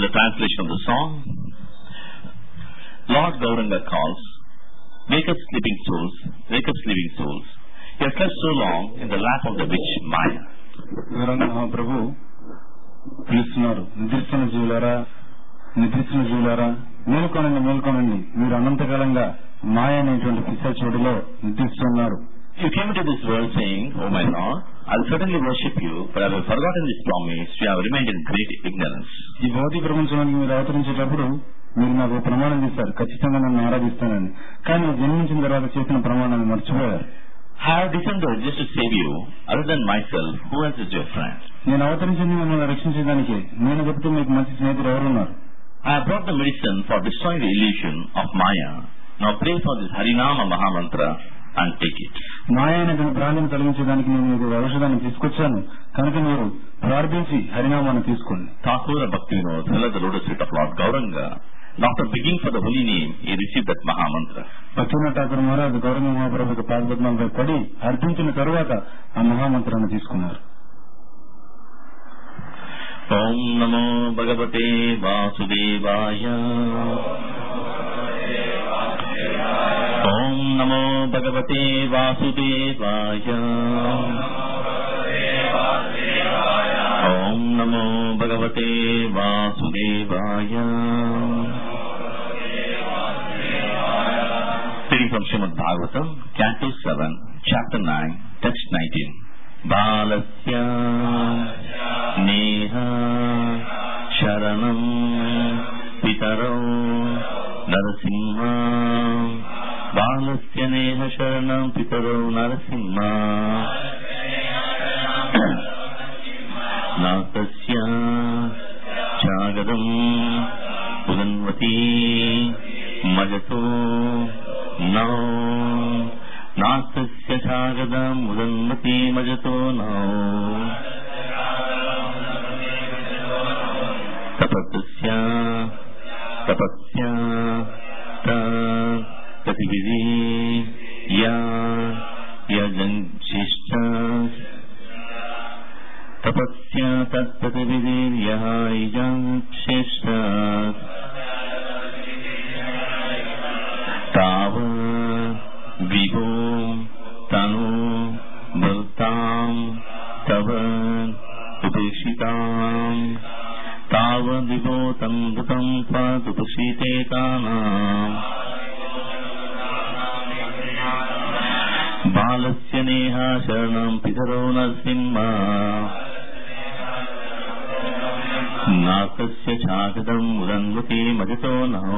the translation of the song. Lord Gauranga calls, wake up sleeping souls, wake up sleeping souls. You have slept so long in the lap of the witch Maya. Gauranga Mahaprabhu పిలుస్తున్నారు, నిద్రిస్తున్న జీవులారా మేల్కొనండి, మీరు అనంతకాలంగా మాయ అనేటువంటి పిశాచుడిలో నిద్రిస్తున్నారు. You came into this world saying, "Oh my Lord, I will certainly worship you, but I have forgotten this promise. You have remained in great ignorance." ఈ భౌతిక ప్రపంచానికి మీరు అవతరించేటప్పుడు మీరు నాకు ప్రమాణం చేశారు, ఖచ్చితంగా నన్ను ఆరాధిస్తానని. కానీ జన్మించిన తర్వాత చేసిన ప్రమాణాన్ని మర్చిపోయారు. I have descended just to save you. Other than myself, who else is your friend? నేను అవతరించింది మిమ్మల్ని రక్షించడానికి. నేను చెప్తే మీకు మంచి స్నేహితులు ఎవరున్నారు? I have brought the medicine for destroying the illusion of Maya. Now pray for this Harinama Mahamantra and take it. మాయ అనేటువంటి భ్రాంతిని తొలగించడానికి నేను మీకు ఔషధాన్ని తీసుకొచ్చాను, కనుక మీరు ప్రార్థించి హరినామాన్ని తీసుకోండి. Thakura Bhakti Vinod held the lotus feet of Lord Gauranga. After begging for the holy name, he received that Mahamantra. Bhaktinath Thakur Maharaj Gauranga మహాప్రభుకి పాదపద్మంపై పడి అర్పించిన తరువాత ఆ మహామంత్రాన్ని తీసుకున్నారు. ఓం నమో భగవతే వాసుదేవాయ. ఓం నమో భగవతే వాసుదేవాయ. ఓం నమో భగవతే వాసుదేవాయ. Reading from Srimad Bhagavatam, Canto 7, Chapter 9, Text 19. Balasya Neha Sharanam Pitarau Narasimha. Balasya Neha Sharanam Pitarau Narasimha. Natasya Chagadam Udanvati Majato Now Nastasya Chagadam Udanvati Majato Now Tapasya Tatividhi Yajanshishta Tapasya Tatividhi Yajanshishta Tava Vibho Tanu Bhaltam Tava Upeshitam Tava Vibho Tandutam Padupashite Tanam Balasya Neha Sharanam Pitaro Narasimha Nastasya Chagadam Udanvati Majato Now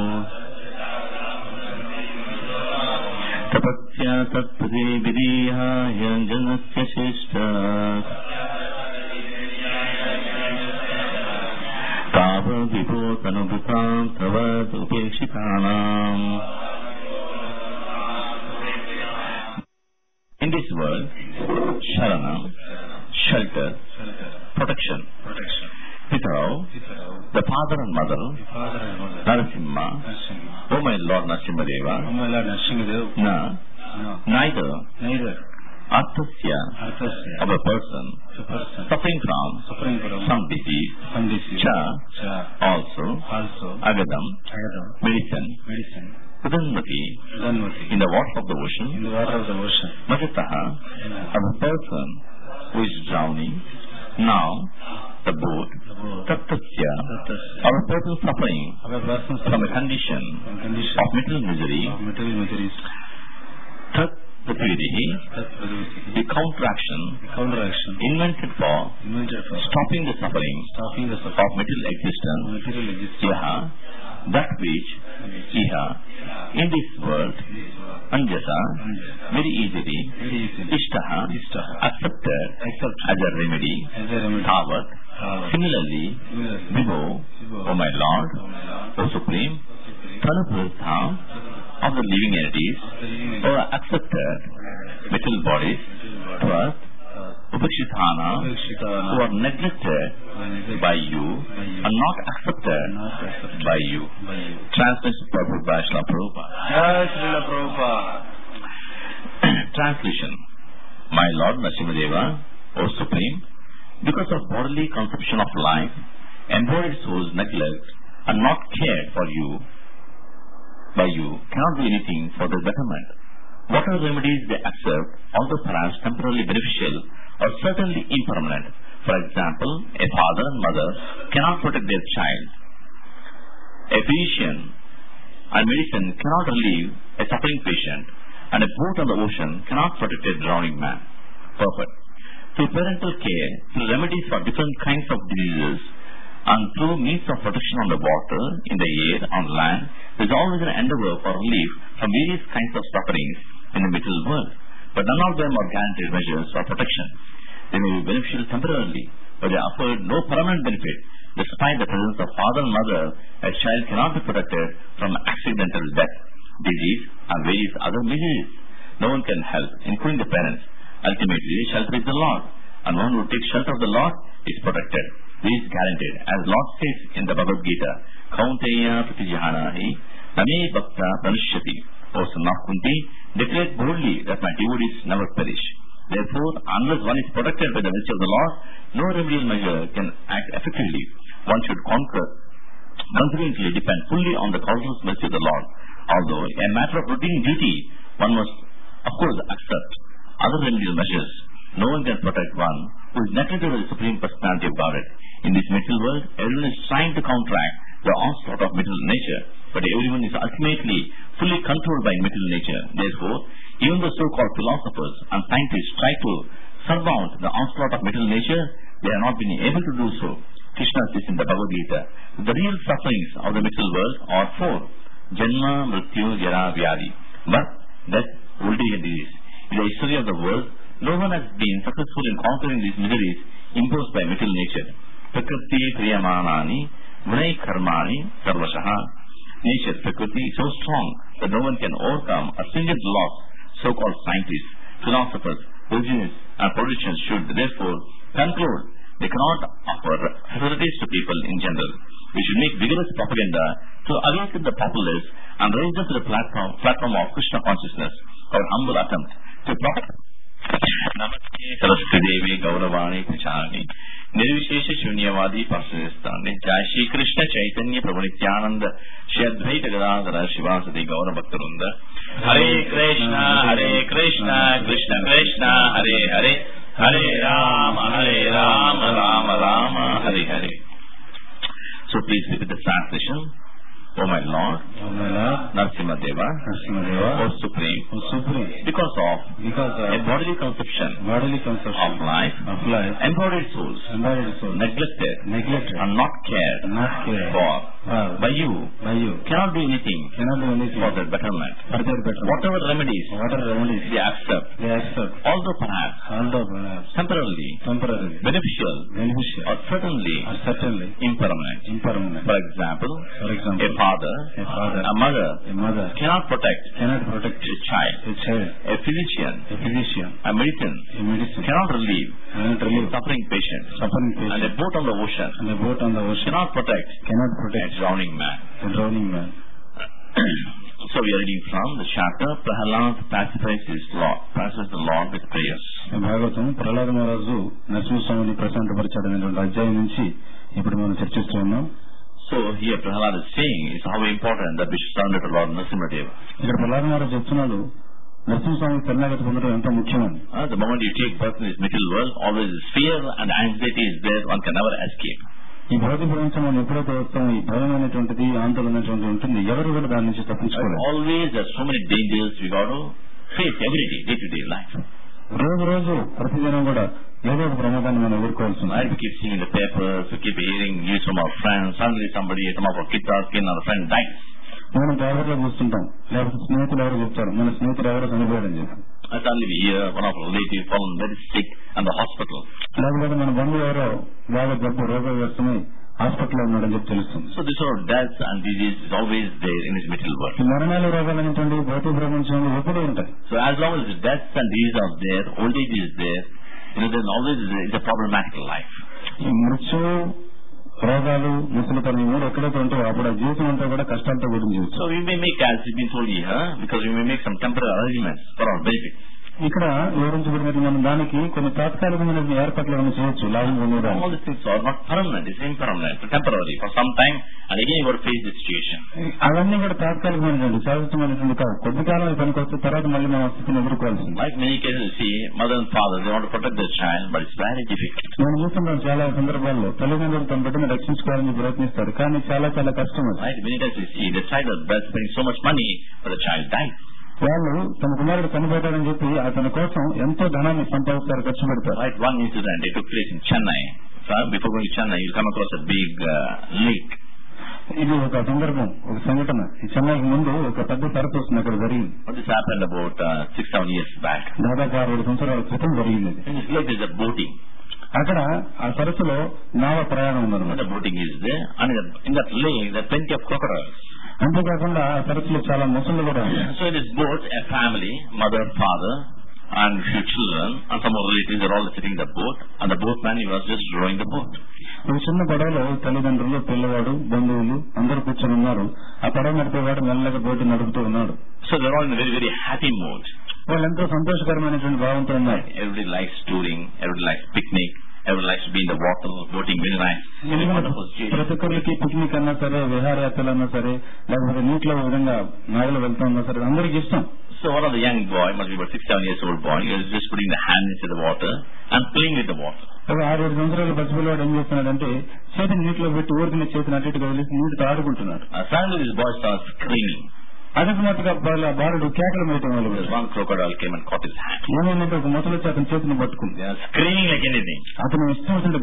Tapasya Tatpati Vidya Yanjanasya Shishta Tava Vibho Tanubhutam Tavad Upekshitanam. In this world, Sharana, shelter, protection. Pitaro, the father and mother, Narasimha, O my Lord Narasimhadeva, neither Arthasya of a person suffering from some disease, Cha also Agadam, medicine, Udanvati in the water of the ocean, Majataha of a person who is drowning, now the boat, Tattasya of a person suffering from a condition of material misery, Tat Tatvidihi, the counteraction invented for stopping the suffering of material existence, Yaha, that which Iha in this world, Anjasa, very easily, Ishtaha, accepted as a remedy, Tavat, similarly, Vibho, O my Lord, O Supreme, Tanupurtha of the living entities, who are accepted material bodies, Tvat, Upakshithana, who are neglected by you and not accepted by you. Translation purport by Srila Prabhupada. Translation. My Lord Narasimhadeva, O Supreme, because of bodily conception of life, embodied souls neglect and not cared for you by you cannot do anything for their betterment. Whatever remedies they accept, although perhaps temporarily beneficial, are certainly impermanent. For example, a father and mother cannot protect their child. A physician and medicine cannot relieve a suffering patient, and a boat on the ocean cannot protect a drowning man. Perfect. Through parental care, through remedies for different kinds of diseases, and through means of protection on the water, in the air, on land, there is always an endeavor for relief from various kinds of sufferings in the material world. But none of them are guaranteed measures for protection. They may be beneficial temporarily, but they offer no permanent benefit. Despite the presence of father and mother, a child cannot be protected from accidental death, disease, and various other miseries. No one can help, including the parents. Ultimately, shelter is the Lord, and one who takes shelter of the Lord is protected. This is guaranteed, as Lord says in the Bhagavad Gita, Kaunteya pratijahanahi name bhakta pranushyati. O son of Kunti, declare boldly that my devotees never perish. Therefore, unless one is protected by the mercy of the Lord, no remedial measure can act effectively. One should consequently depend fully on the causeless mercy of the Lord. Although, a matter of routine duty, one must, of course, accept other remedial measures. No one can protect one who is neglected by the Supreme Personality of Godhead. In this material world, everyone is trying to counteract the onslaught of material nature, but everyone is ultimately fully controlled by material nature. Therefore, even the so-called philosophers and scientists try to surmount the onslaught of material nature, they have not been able to do so. Krishna says in the Bhagavad Gita, the real sufferings of the material world are four: Janma, Mrityu, Jara, Vyadi. Birth, death, old age and disease. In the history of the world, no one has been successful in conquering these miseries imposed by material nature. Prakriti, Priyamanani, Gunai, Karmani, Sarvashaha. Nature, Prakriti, is so strong that no one can overcome a single loss. So-called scientists, philosophers, religionists, and politicians should therefore conclude they cannot offer facilities to people in general. We should make vigorous propaganda to awaken the populace and raise them to the platform of Krishna consciousness. Our humble attempt to propagate Namaste Saraswati Devi Gauravani Pachani Nirvishesha Shunyavadi Pasistani Jai Shri Krishna Chaitanya Prabhu Nityananda Shri Advaita Gadadhara Shivasati Gaura Bhaktarunda Hare Krishna Krishna Krishna Hare Hare Hare Rama Rama Rama Hare Hare. So please repeat the translation. O my Lord, Narasimha Deva, O Supreme, because of a bodily conception of life, embodied souls, neglected and not cared for by you cannot do anything for their betterment. Whatever remedies they accept, although perhaps temporarily beneficial, or certainly impermanent. For example, a father, a mother cannot protect a child. A physician, a medicine cannot relieve suffering patient. And a boat on the ocean cannot protect a drowning man. So we are reading from the chapter Prahalad pacifies the Lord with prayers. Bhagavatam Prahlada మహారాజు నరసింహస్వామిని ప్రశాంతపరిచాడనేటువంటి అధ్యాయం నుంచి ఇప్పుడు మనం చర్చిస్తూ ఉన్నాం. So here Prahalad is saying is how important that we should surrender to Lord Narasimha-deva. ఇక్కడ ప్రహ్లాద మహారాజు చెప్తున్నాడు నరసింహస్వామి శరణాగతి పొందడం ఎంత ముఖ్యమని. The moment you take birth in this material world, always fear and anxiety is there. One can never escape. ఈ భౌతిక ప్రపంచం మనం ఎప్పుడైతే వస్తామో ఈ భయం అనేటువంటిది ఆందోళన అనేటువంటిది ఉంటుంది. ఎవరు కూడా దాని నుంచి తప్పించుకోలేదు. Always there are so many dangers we got to face every day to day life. రోజు ప్రతిదినం కూడా ఏదో ఒక ప్రమాదాన్ని మనం ఎదుర్కోవాల్సి ఉంది. We keep seeing the papers, we keep hearing news from our friends. Suddenly some of our kids are skin, our friend dies. మనం పేపర్లో చూస్తుంటాం, లేకపోతే స్నేహితులు ఎవరు చెప్తారు మన స్నేహితులు ఎవరో చనిపోయాడని చెప్పి. Suddenly we hear one of our relatives fallen very sick in the hospital. లేకపోతే మన బంధువు ఎవరో బాగా జబ్బు రోగగ్రస్తమై హాస్పిటల్లో ఉన్నాడని చెప్పి తెలుస్తుంది. So this sort of death and disease is always there in this material world. మరణాలు రోగాలు అనేటువంటి భౌతిక ప్రపంచంలో ఎప్పుడూ ఉంటాయి. So as long as death and disease are there, old age is there, then always is a problematic life. ఈ మృత్యు రోగాలు ముసలితనం మూడు ఎక్కడైతే ఉంటాయో అప్పుడు ఆ జీవితం అంతా కూడా కష్టాలతో కూడిన జీవితం. So we may make, as we've been told here, because we may make some temporary arrangements for our benefit. ఇక్కడ వివరించబడినట్లు మనం దానికి కొన్ని తాత్కాలికమైన ఏర్పాట్లు ఏమైనా చేయొచ్చు లాభం పొందడానికి. All these things are not permanent, it's impermanent, temporary, for some time, and again you got to face the situation. అవన్నీ కూడా తాత్కాలికమైనటువంటి శాశ్వతమైనటువంటి కాదు. కొద్ది కాలం పనికి వస్తే తర్వాత మళ్ళీ మనం స్థితిని ఎదుర్కోవాల్సింది. Like many cases you see, mother and father, they want to protect their child, but it's very difficult. మనం చూస్తున్నాం చాలా సందర్భాల్లో తల్లిదండ్రులు తమ బిడ్డను రక్షించుకోవాలని ప్రయత్నిస్తారు, కానీ చాలా చాలా కష్టం. Right, many times you see the child is spending so much money, but the child dies. వాళ్ళు తమ కుమారుడు చనిపోతాడని చెప్పి అతని కోసం ఎంతో ధనాన్ని సంపాదిస్తారు, ఖర్చు పెడతారు. Right, one incident, it took place in Chennai. So before going to Chennai, you'll come across a big lake. ఇది ఒక సందర్భం, ఒక సంఘటన. ఈ చెన్నైకి ముందు ఒక పెద్ద సరస్సు వస్తుంది, అక్కడ జరిగింది. This happened about 6-7 years back. దాదాపు 6-7 సంవత్సరాల క్రితం జరిగింది. In this lake there is a boating. అక్కడ ఆ సరస్సులో నావ ప్రయాణం ఉందన్నమాట. The boating is there, and in that lake there are plenty of crocodiles. అంతేకాకుండా ఆ సరస్సులో చాలా మొసళ్ళు కూడా ఉన్నాయి. So in this boat, a family, mother, father, and few children, and some more relatives are all sitting in the boat, and the boatman, he was just rowing the boat. ఒక చిన్న పడవలో తల్లిదండ్రులు, పిల్లవాడు, బంధువులు అందరూ కూర్చొని ఉన్నారు. ఆ పడవ నడిపేవాడు మెల్లగా బోటు నడుపుతూ ఉన్నాడు. So they're all in a very, very happy mood. వాళ్ళు ఎంతో సంతోషకరమైనటువంటి భావంతో ఉన్నారు. Everybody likes touring, everybody likes picnic, everybody likes to be in the water, boating, very nice. ప్రతి ఒక్కరికి పిక్నిక్ అన్నా సరే, విహారయాత్రలు అన్నా సరే, లేకపోతే నీటిలో విధంగా నాగలు వెళ్తా ఉన్నా సరే, అందరికి ఇష్టం. So one of the young boy, must be about 6-7 years old boy, he was just putting the hand into the water and playing with the water. ఒక 6-7 సంవత్సరాల పసిపిల్లవాడు ఏం చేస్తున్నాడంటే చేతిని నీటిలో పెట్టి ఊరికి చేతిని అటు ఇటుగా వదిలేసి నీటితో ఆడుకుంటున్నాడు. Suddenly this boy starts screaming. అకస్మాత్తుగా బాలుడు కేకలు వేయటం వల్ల One crocodile came and caught his hand. ఏమైందంటే ఒక మొసలు వచ్చి అతని చేతిని పట్టుకుంది. They are screaming like anything. అతను ఇష్టం వచ్చింది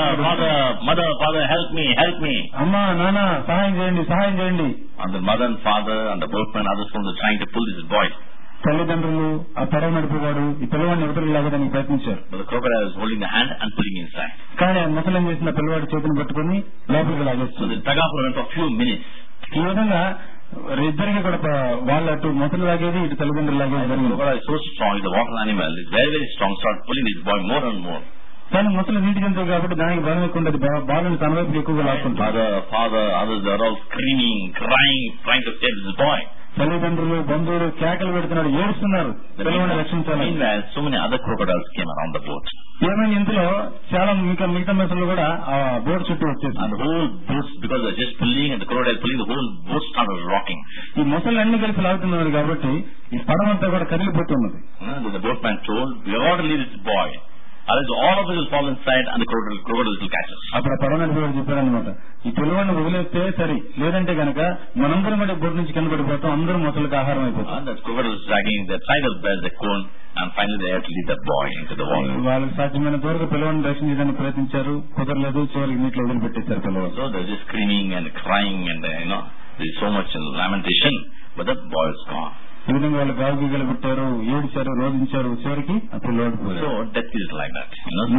Mother, help me. అమ్మా, నాన్న, సహాయం చేయండి, సహాయం చేయండి. And the mother and father and the boatman, others from the trying to pull this boy. తల్లిదండ్రులు ఆ పడవ నడిపేవాడు ఈ పిల్లవాడిని ఎదురు లాగడానికి ప్రయత్నించారు. But the crocodile was holding the hand and pulling inside. కానీ ముసలం చేసిన పిల్లవాడి చేతిని పట్టుకుని లోపలికి లాగేస్తుంది. So the tug of war went for a few minutes. ఈ విధంగా ఇద్దరికి కూడా వాళ్ళు అటు మొసలు లాగేది, ఇటు తల్లిదండ్రులు లాగేది జరిగింది. The crocodile is so strong, the water animal is very, very strong, started pulling this boy more and more. కానీ ముసలు నీటి జంతువు కాబట్టి దానికి బలం ఎక్కువ ఉండదు, బాలుని తన వైపు ఎక్కువగా లాక్కుంటారు. Mother, father, others, they are all screaming, crying, trying to save this boy. తల్లిదండ్రులు, బంధువులు కేకలు పెడుతున్నారు, ఏడుస్తున్నారు, పిల్లవాడిని రక్షించాలి. Meanwhile, so many other crocodiles came around the boat. ఏమైనా ఇందులో చాలా మిగతా మెసలు కూడా ఆ బోట్ చుట్టూ వచ్చేసి and the whole boat, because they're just pulling and the crocodile pulling, the whole boat started rocking. ఈ మొసలు అన్ని కలిసి లాగుతున్నారు కాబట్టి ఈ పడవంతా కూడా కదిలిపోతున్నది. The boatman told, we ought to leave this boy, otherwise all of us will fall inside and the crocodile will catch us. అప్పుడు పడవ నడిపేవాడు చెప్పారనమాట, ఈ పిల్లవాడిని వదిలేస్తే సరి, లేదంటే కనుక మనందరం కూడా బోట్ నుంచి కింద పడిపోతాం, అందరూ మొసలకు ఆహారం అయిపోతాం. And the crocodile was dragging the side of the cone, and finally they had to lead the boy into the water. వాళ్ళకి సాధ్యమైన దూరంగా పిల్లవాడిని రక్షించడానికి ప్రయత్నించారు, కుదరలేదు, చివరికి నీటిలో వదిలిపెట్టేశారు పిల్లవాడు. So they're just screaming and crying and there's so much lamentation, but the boy is gone. ఈ విధంగా వాళ్ళు గావుగీగలు పెట్టారు, ఏడిచారు, రోధించారు, చివరికి ఆ పిల్లవాడు పోయాడు. So death is like that.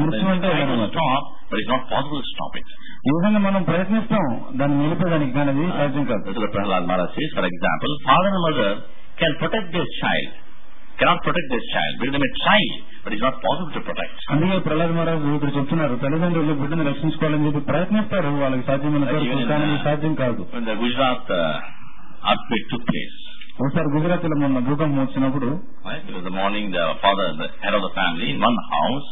Stop, but it's not possible to stop it. ఈ విధంగా మనం ప్రయత్నిస్తాం దాన్ని నిలిపేదానికి, కానీ అది సాధ్యం కాదు. That's what Prahlad Maharaj says. For example, father and mother can protect their child, cannot protect their child, because they may try, but it's not possible to protect. అందుకే ప్రహ్లాద్ మహారాజ్ ఇక్కడ చెప్తున్నారు, తల్లిదండ్రులు బిడ్డను రక్షించుకోవాలని చెప్పి ప్రయత్నిస్తారు, వాళ్ళకి సాధ్యమైన కానీ సాధ్యం కాదు. When the Gujarat earthquake took place, ఒకసారి గుజరాత్ లో మొన్న భూకంపం వచ్చినప్పుడు, it was the morning, the father, the head of the family, in one house,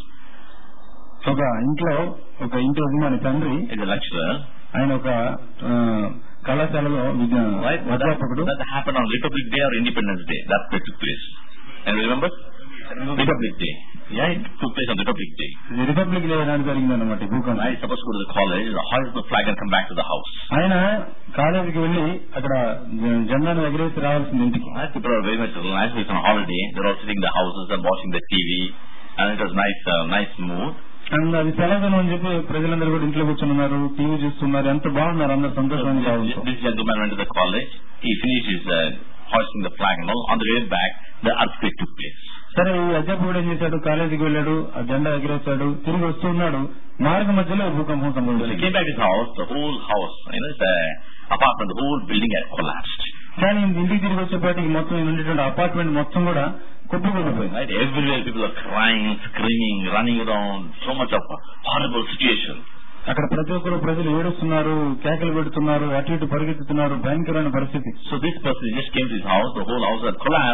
ఒక ఇంట్లో ఒక ఇంటి యజమాని తండ్రి, is a lecturer, ఆయన ఒక కళాశాలలో అధ్యాపకుడు. That happened on Republic Day or Independence Day. That took place. And remember? Republic Day. Yeah, it took place on Republic Day. Republic Day నాడు జరిగిందన్నమాట ఈ భూకంపం. I supposed to go to the college, hoist the flag and come back to the house. ఆయన కాలేజీకి వెళ్లి అక్కడ జెండాను ఎగరేసి రావాల్సింది ఇంటికి. People are very much nice. It's on holiday. They're all sitting in the houses and watching the TV, and it was nice mood. And అది సెలవును అని చెప్పి ప్రజలందరూ కూడా ఇంట్లో కూర్చున్నారు, టీవీ చూస్తున్నారు, ఎంత బాగున్నారు, అందరు సంతోషంగా బాగుంటారు. This gentleman went to the college. He finished his hoisting the flag and all. On the way back, the earthquake took place. సరే, ఈ అధ్యాపకుడు ఏం చేశాడు, కాలేజీకి వెళ్ళాడు, ఆ జెండా ఎగరేశాడు, తిరిగి వస్తూ ఉన్నాడు, మార్గ మధ్యలో భూకంపం సంభవించింది. He came back to his house, the whole house, it's an apartment, the whole building had collapsed. కానీ ఇంటికి తిరిగి వచ్చేపాటికి మొత్తం ఉండేటువంటి అపార్ట్మెంట్ మొత్తం కూడా కుప్పకూలిపోయింది. Right, everywhere people are crying, screaming, running around, so much of a horrible situation. అక్కడ ప్రతి ఒక్కరు ప్రజలు ఏడుస్తున్నారు, కేకలు పెడుతున్నారు, అటు ఇటు పరిగెత్తుతున్నారు, భయంకరమైన పరిస్థితి. So this person just came to his house, the whole house had collapsed,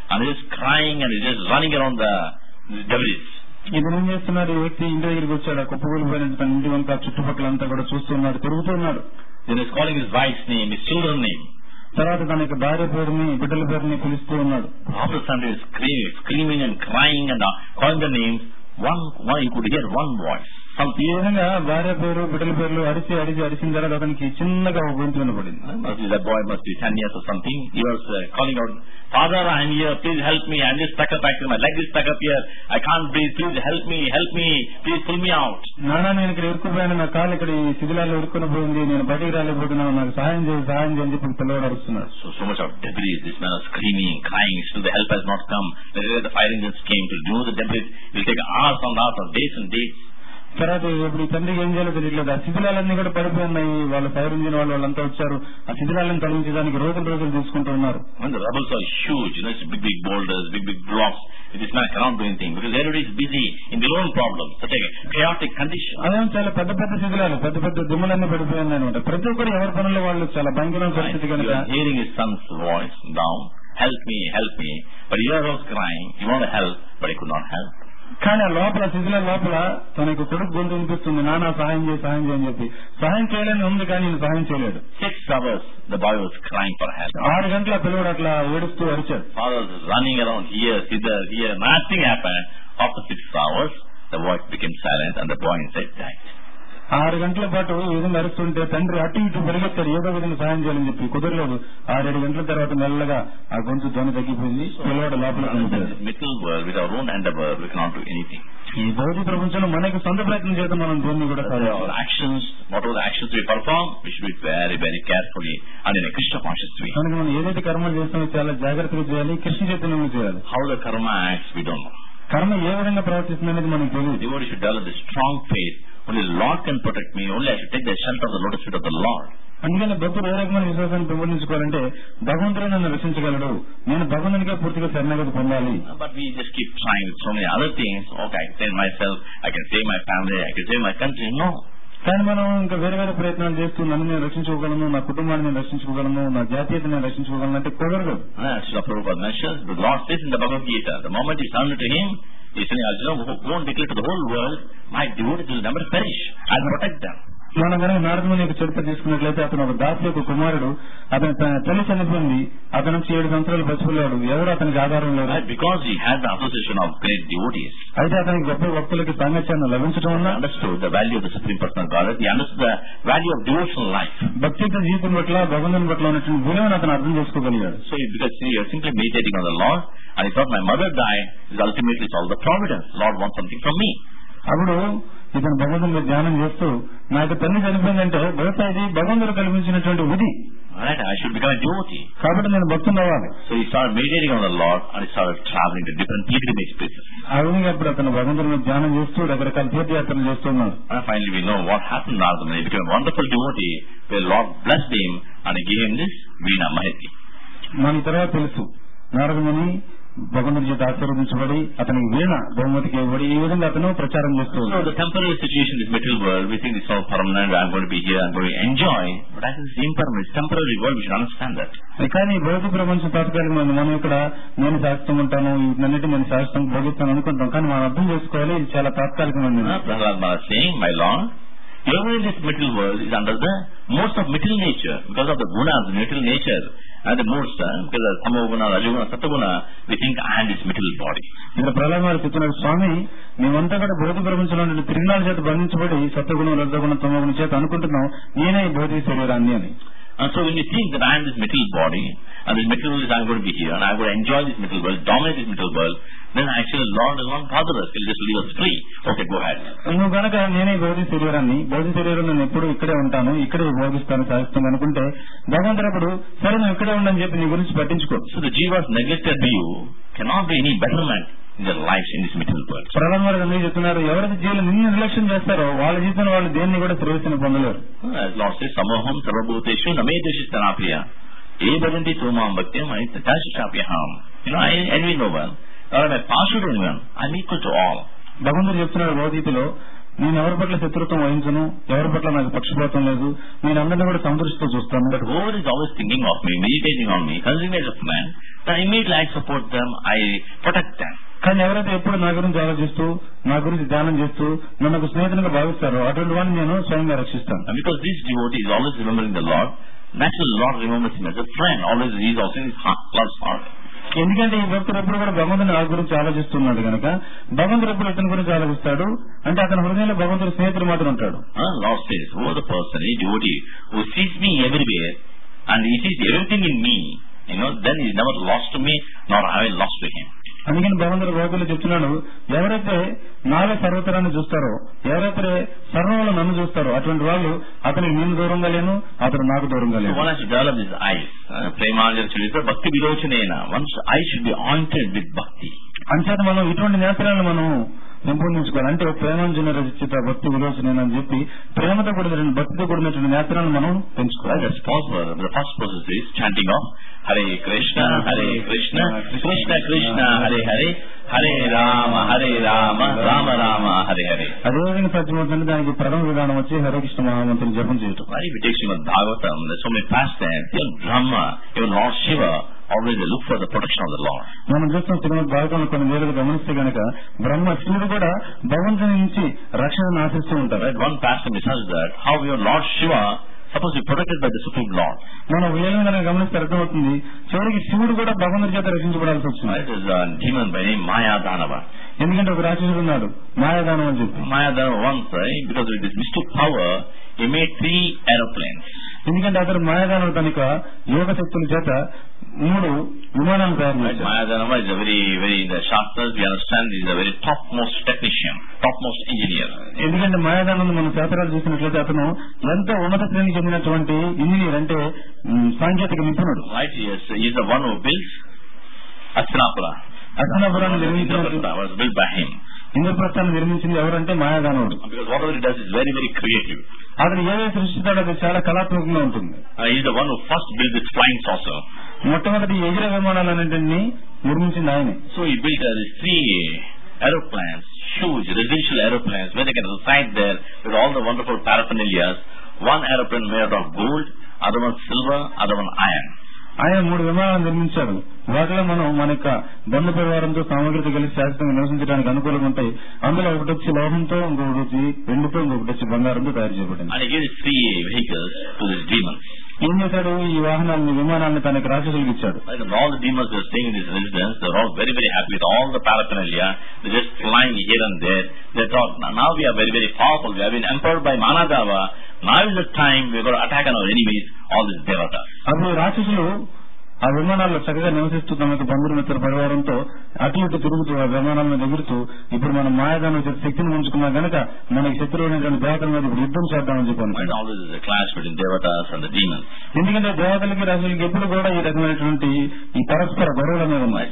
and he's just crying and he's just running around the debris. ఇతను ఏం చేస్తున్నాడు? ఈ వ్యక్తి ఇంటి దగ్గరికి వచ్చాడు, ఆ కుప్పకూలిపోయిన తన ఇంటి వంక చుట్టుపక్కలంతా కూడా చూస్తున్నాడు, తిరుగుతున్నాడు. Then he's calling his wife's name, his children's name. తర్వాత తన యొక్క భార్య పేరుని, బిడ్డల పేరుని పిలుస్తూ ఉన్నాడు. After Sunday, screaming and crying and calling the names. One you could hear one voice. ఈ విధంగా భార్య పేరు, బిడ్డల పేర్లు అరిసిన తర్వాత అతనికి చిన్నగా ఒక గొంతు వినపడింది. That boy must be 10 years or something. He was calling out, "Father, I am here. Please help me. I am just stuck up. Actually, my leg is stuck up here. I can't breathe. Please help me. Please pull me out." నానా, నేను ఇక్కడ ఇరుక్కుపోయాను, నా కాలు ఇక్కడ ఈ శిథిలాల్లో ఇరుక్కుని పోయింది, నేను బయటికి రాలేకపోతున్నాను, నాకు సహాయం చేయని చెప్పి పిల్లవాడు అరుస్తున్నాడు. So much of debris. This man was screaming, crying. Still the help has not come. The fire engines came to remove the debris. It will take hours and hours or days and days. తర్వాత ఇప్పుడు ఈ తండ్రికి ఏం చేయాలో తెలియట్లేదు. ఆ శిథిలాలన్నీ కూడా పడిపోయినాయి. వాళ్ళు ఫైర్ ఇంజిన్ వాళ్ళంతా వచ్చారు. ఆ శిథిలాలను తొలగించడానికి రోజులు తీసుకుంటూ ఉన్నారు. When the rubbles are huge, it's big boulders, big blocks. This man cannot do anything because everybody is busy in their own problems. Such a chaotic condition. అదే చాలా పెద్ద శిథిలాలు, పెద్ద దిమ్మలన్నీ పడిపోయింది అనమాట. ప్రతి ఒక్కరు ఎవరి పనుల్లో వాళ్ళు చాలా భయంకరమైన పరిస్థితి కనుక. Hearing his son's voice down, help me. But he was crying. He wanted help, but he could not help. కానీ ఆ లోపల శిథిల లోపల తనకు కొడుకు గొంతు వినిపిస్తుంది, నాన్న సహాయం చేయి అని చెప్పి. సహాయం చేయాలని ఉంది కానీ నేను సహాయం చేయలేడు. 6 hours the boy was crying for help. 6 గంటల పిల్లవాడు అట్లా ఏడుస్తూ అరిచాడు. Father was running around here, nothing happened. After 6 hours the voice became silent and the boy inside died. 6 గంటల పాటు ఈ విధంగా అరుస్తుంటే తండ్రి అటు ఇటు పరిగెత్తాడు, ఏదో విధంగా సహాయం చేయాలని చెప్పి. కుదరలేదు. 6-7 గంటల తర్వాత మెల్లగా ఆ గొంతు ధ్వని తగ్గిపోయింది, పిల్లవాడు లోపల. ఈ భౌతిక ప్రపంచంలో మనకి సొంత ప్రయత్నం చేద్దాం, మనం దేన్ని కూడా కనుక మనం ఏదైతే కర్మలు చేస్తామో చాలా జాగ్రత్తగా చేయాలి, కృష్ణ చైతన్యంలో చేయాలి. How the karma acts we don't know. కర్మ ఏ విధంగా ప్రవర్తిస్తుంది అనేది మనకు తెలియదు. Devotee should develop a strong faith. Only Lord can protect me. Only I should take the shelter of the lotus feet of the Lord. అందుకని భక్తుడు ఏ రకమైన విశ్వాసాన్ని పెంపొందించుకోవాలంటే భగవంతుడే నన్ను రక్షించగలడు, నేను భగవంతునికే పూర్తిగా శరణాగతి పొందాలి. But we just keep trying with so many other things. Okay, I can save myself, I can save my family, I can save my country. No. కానీ మనం ఇంకా వేరే ప్రయత్నాలు చేస్తూ నన్ను నేను రక్షించుకోగలను, నా కుటుంబాన్ని నేను రక్షించుకోగలను, నా జాతీయత నేను రక్షించుకోగలను అంటే కుదరదు. The Lord says in the Bhagavad Gita, the moment you surrender to Him, He is saying, Arjuna, go and declare to the whole world, my devotees will never perish. I will protect them. మనం కనుక నారదుని యొక్క చరిత్ర తీసుకున్నట్లయితే అతను ఒక దాసి యొక్క కుమారుడు, అతని తల్లి చనిపోయింది, అతని నుంచి 7 సంవత్సరాలు పసిపిల్లాడు, ఎవరు అతనికి ఆధారం లేదు. Because he had the association of great devotees. అయితే అతనికి గొప్ప భక్తులకి సాంగత్యాన్ని లభించడం వల్ల understood the value of the Supreme Personal Godhead. He understood the value of devotional life. భక్తియుత జీవితం పట్ల, భగవంతుని పట్ల ఉన్నటువంటి విలువను అతను అర్థం చేసుకోగలిగాడు. So because you are simply meditating on the Lord, and he thought my mother died, is ultimately all the providence. Lord wants something from me. అప్పుడు ఇతను భగవంతుని ధ్యానం చేస్తూ నాకు తల్లి చనిపోయిందంటే బహుశా ఇది భగవంతుడు కల్పించినటువంటి విధి. I should become a devotee. కాబట్టి నేను భక్తుని అవ్వాలి. So he started meditating on the Lord and he started traveling to different pilgrimage places. ఆ విధంగా అప్పుడు అతను భగవంతుని ధ్యానం చేస్తూ రకరకాల తీర్థయాత్రలు చేస్తున్నాడు. And finally we know what happened to Narada. He became a wonderful devotee where Lord blessed him and he gave him this Veena Mahiti. మన తర్వాత తెలుసు నారదుని భగవంతుడి చేత ఆశీర్వదించబడి అతనికి వీణ బహుమతికి ఇవ్వబడి ఈ విధంగా అతను ప్రచారం చేస్తూ. So the temporary situation in this material world, we think it's all permanent, I'm going to be here, I'm going to enjoy, but I think it's impermanent, it's temporary world, we should understand that. కానీ భౌతిక ప్రపంచం తాత్కాలికమైంది. మనం ఇక్కడ నేను శాశ్వతం ఉంటాను, వీటన్నిటి నేను శాశ్వతం భోగిస్తాను అనుకుంటాం, కానీ మనం అర్థం చేసుకోవాలి ఇది చాలా తాత్కాలికమైంది. Prahlad is saying, my Lord, everyone in this material world is under the modes of material nature because of the gunas, the material nature. And the modes, because of Tamoguna, Rajoguna, Satoguna, we think I am this material body. ఇక్కడ ప్రళయమారు చెప్తున్నారు, స్వామి మేమంతా కూడా భౌతిక ప్రపంచంలో త్రిగుణాల చేత బంధించబడి సత్వగుణం, రజోగుణం, తమోగుణం చేత అనుకుంటున్నాం నేనే ఈ భౌతిక శరీరాన్ని అని. And so when you think that I am this material body, and this material world is I'm going to be here, and I'm going to enjoy this material world, dominate this material world, then actually Lord will not bother us, He'll just leave us free. Okay, go ahead. నువ్వు కనుక నేనే భౌతిక శరీరాన్ని, భౌతిక శరీరం నేను ఎప్పుడు ఇక్కడే ఉంటాను, ఇక్కడే భోగిస్తాను, సాధిస్తాను అనుకుంటే భగవంతుడు సరే నువ్వు ఇక్కడే ఉండని చెప్పి నీ గురించి పట్టించుకో. So the jiva's neglected view cannot be any betterment in their lives in this material world. ప్రళయమారు అందరూ చెప్తున్నారు, ఎవరైతే జీవులు నిన్ను నిర్లక్ష్యం చేస్తారో వాళ్ళ జీవితంలో వాళ్ళు దేన్ని కూడా శ్రేయస్సును పొందలేరు. As Lord says, Samoham Sarvabhuteshu Namedeshistanapriya E Bhajanti Tumam Bhaktyam Anitachapyaham. I envy no one, or am I partial to anyone, I'm equal to all. భగవంతుడు చెప్తున్నాడు భగవద్గీతలో, నేను ఎవరి పట్ల శత్రుత్వం వహించను, ఎవరి పట్ల నాకు పక్షపాతం లేదు, నేను అందరినీ కూడా సందృష్టితో చూస్తాను. But whoever is always thinking of me, meditating on me, considering as a man, then immediately I support them, I protect them. కానీ ఎవరైతే ఎప్పుడు నా గురించి ఆలోచిస్తూ, నా గురించి ధ్యానం చేస్తూ నన్ను ఒక స్నేహితునిగా భావిస్తారో అటువంటి వాడిని నేను స్వయంగా రక్షిస్తాను. And because this devotee is always remembering the Lord, naturally the Lord remembers him as a friend. Always he is also in his heart, Lord's heart. ఎందుకంటే ఈ భక్తుడు ఎప్పుడు కూడా భగవంతుని ఆ గురించి ఆలోచిస్తున్నాడు కనుక భగవంతుడు ఎప్పుడు ఇతని గురించి ఆలోచిస్తాడు అంటే అతని హృదయంలో భగవంతుడి స్నేహితుడు మాత్రం ఉంటాడు. Lord says, who is the person, a devotee who sees me everywhere and he sees everything in me, then he is never lost to me, nor have I lost to him. అందుకని భగవంతుడు భగవద్గీతలో చెప్తున్నాడు, ఎవరైతే నాలో సర్వతరాన్ని చూస్తారో, ఎవరైతే సర్వంలో నన్ను చూస్తారో అటువంటి వాళ్ళు అతనికి నేను దూరంగా లేను, అతను నాకు దూరంగా లేను. One has to develop his eyes. Premanjali Charita Bhakti Vilochanena. One's eyes should be anointed with bhakti. అంచేత మనం ఇటువంటి నేత్రాలను మనం పెంపొందించుకోవాలి. అంటే ప్రేమాంజన రచిత భక్తి విలోచన అని చెప్పి ప్రేమతో కూడిన భక్తితో కూడినటువంటి నేత్రాలను మనం పెంచుకోవాలి. The first process is chanting of Hare Krishna, Hare Krishna, Krishna Krishna, Hare Hare, Hare Rama, Rama Rama, Hare Hare. అదేవిధంగా సాధ్యమవుతుందంటే దానికి ప్రథమ విధానం వచ్చి హరే కృష్ణ మహామంత్రం జపం చేయటం. If you take Srimad Bhagavatam, there's so many pastimes. Even Brahma, even Lord Shiva, always they look for the protection of the Lord. మనం చూస్తున్న శ్రీమద్ భాగవతంలో కొన్ని వేలుగా గమనిస్తే కనుక బ్రహ్మ శివుడు కూడా భగవంతుని నుంచి రక్షణను ఆశిస్తూ ఉంటారు. One pastime is such that how your Lord Shiva supposed to be protected by the Supreme Lord. మనం వేలుగా గమనిస్తే అర్థమవుతుంది చివరికి శివుడు కూడా భగవంతుడి చేత రక్షించబడాల్సి వస్తుంది. It is a demon by name Mayadanava. ఎందుకంటే ఒక రాక్షసుడు ఉన్నాడు మాయాదానం అని చెప్పి. Mayadanava once, because of this mystic power, he made 3 aeroplanes. ఎందుకంటే అతను మాయాదానం కనుక యోగ శక్తుల చేత 3 విమానాలు తయారు చేశారు. Mayadanava is a very, very, in the Shastras we understand, he is a very topmost technician, topmost engineer. ఎందుకంటే మాయాదానం మనం శాస్త్రాలు చూసినట్లయితే అతను ఎంతో ఉన్నత శ్రేణికి చెందినటువంటి ఇంజనీర్, అంటే సాంకేతిక నిపుణుడు. Right, yes, he is the one who built Hastinapura. హస్తినాపురాన్ని నిర్మించిన was built by him. ఇంద్రప్రస్థాన్ని నిర్మించింది ఎవరంటే మాయాదానవుడు. Because whatever he does is very, very creative. అతను ఏదైతే సృష్టిస్తాడో అది చాలా కళాత్మకంగా ఉంటుంది. He is the one who first built this flying saucer. మొట్టమొదటి ఎగిరే విమానాలన్నింటినీ నిర్మించింది ఆయనే. So he built these 3 aeroplanes, huge residential aeroplanes, where they can reside there with all the wonderful paraphernalia. One aeroplane made out of gold, other one silver, other one iron. ఆయన 3 విమానాలు నిర్మించారు. వాటిలో మనం మన యొక్క బంధు పరివారంతో సామగ్రితో కలిసి శాశ్వతంగా నివసించడానికి అనుకూలంగా ఉంటాయి. అందులో ఒకటి వచ్చి లోహంతో, ఇంకొకటి వచ్చి వెండితో, ఇంకొకటి వచ్చి బంగారంతో తయారు చేయబడింది. And he gave 3 vehicles to these demons. ఏం చేశాడు, ఈ వాహనాన్ని విమానాన్ని తనకి రాక్షసులకు ఇచ్చాడు. And all the demons were staying in this residence. They were all very, very happy with all the paraphernalia. They just flying here and there. They thought, now we are very, very powerful. We have been empowered by Manadava. Now is the time we are going to attack on our enemies, all these devatas. అప్పుడు రాక్షసులు ఆ విమానాల్లో చక్కగా నివసిస్తూ తమ బంధుమిత్ర పరివారంతో అటు ఇటు తిరుగుతూ ఆ విమానాలను ఎగురుతూ ఇప్పుడు మనం మాయాదానం శక్తిని ఉంచుకున్నా కనుక మనకి శత్రువులైనటువంటి దేవతల మీద ఇప్పుడు యుద్ధం చేద్దామని చెప్పాను. ఎందుకంటే దేవతలకి రాజులకి ఎప్పుడు కూడా ఈ రకమైనటువంటి ఈ పరస్పర గొడవలు అనేవి ఉన్నాయి.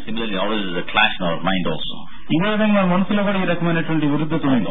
ఇదే విధంగా మనసులో కూడా ఈ రకమైనటువంటి విరుద్ధత ఉంది.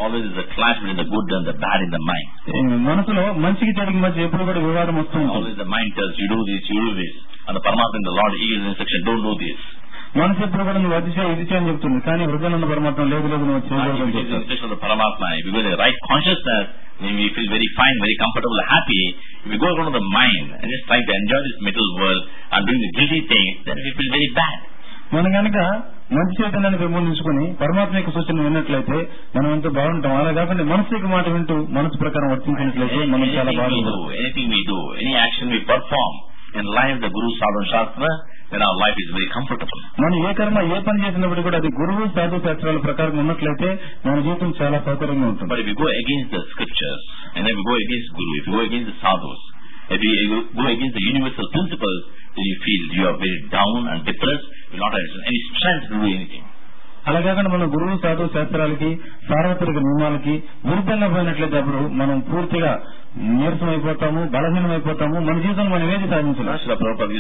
మనసులో మంచికి చెడుకి మధ్య ఎప్పుడు కూడా వివాదం వస్తుంది. And the Paramatma in the Lord, He is in instruction, don't do this. మనసు ఎప్పుడు కూడా నువ్వు అది చేయి ఇది చేయని చెప్తుంది, కానీ హృదయంలో పరమాత్మ లేదు లేదు నువ్వు చేయగలదు. Instruction of the Paramatma, if you go to the right consciousness, then we feel very fine, very comfortable, happy. If we go around the mind and just try to enjoy this material world and doing the guilty things, then we feel very bad. మనం కనుక మంచి చైతన్యాన్ని పెంపొందించుకుని పరమాత్మ యొక్క సూచనలు విన్నట్లయితే మనం ఎంతో బాగుంటాం. అలా కాకుండా మనసు యొక్క మాట వింటూ మనసు ప్రకారం వర్తించినట్లయితే మనం చాలా బాగుంటాం. Anything we do, any action we perform in line the Guru Sadhana Shastra, then our life is very comfortable. మనం ఏ కర్మ ఏ పని చేసినప్పుడు కూడా అది గురువు సాధు శాస్త్రాల ప్రకారం ఉన్నట్లయితే మన జీవితం చాలా సౌకర్యంగా ఉంటుంది. But if you go against the scriptures and then you go against Guru, if you go against the sadhus, if you go against the universal principles, then you feel you are very down and depressed. You will not have any strength to do anything. అలా కాకుండా మనం గురువు సాధు శాస్త్రాలకి సార్వత్రిక నియమాలకి విరుద్ధంగా పోయినట్లయితే అప్పుడు మనం పూర్తిగా నీరసం అయిపోతాము, బలహీనం అయిపోతాము, మన జీవితం మనం ఏది సాధించాలి.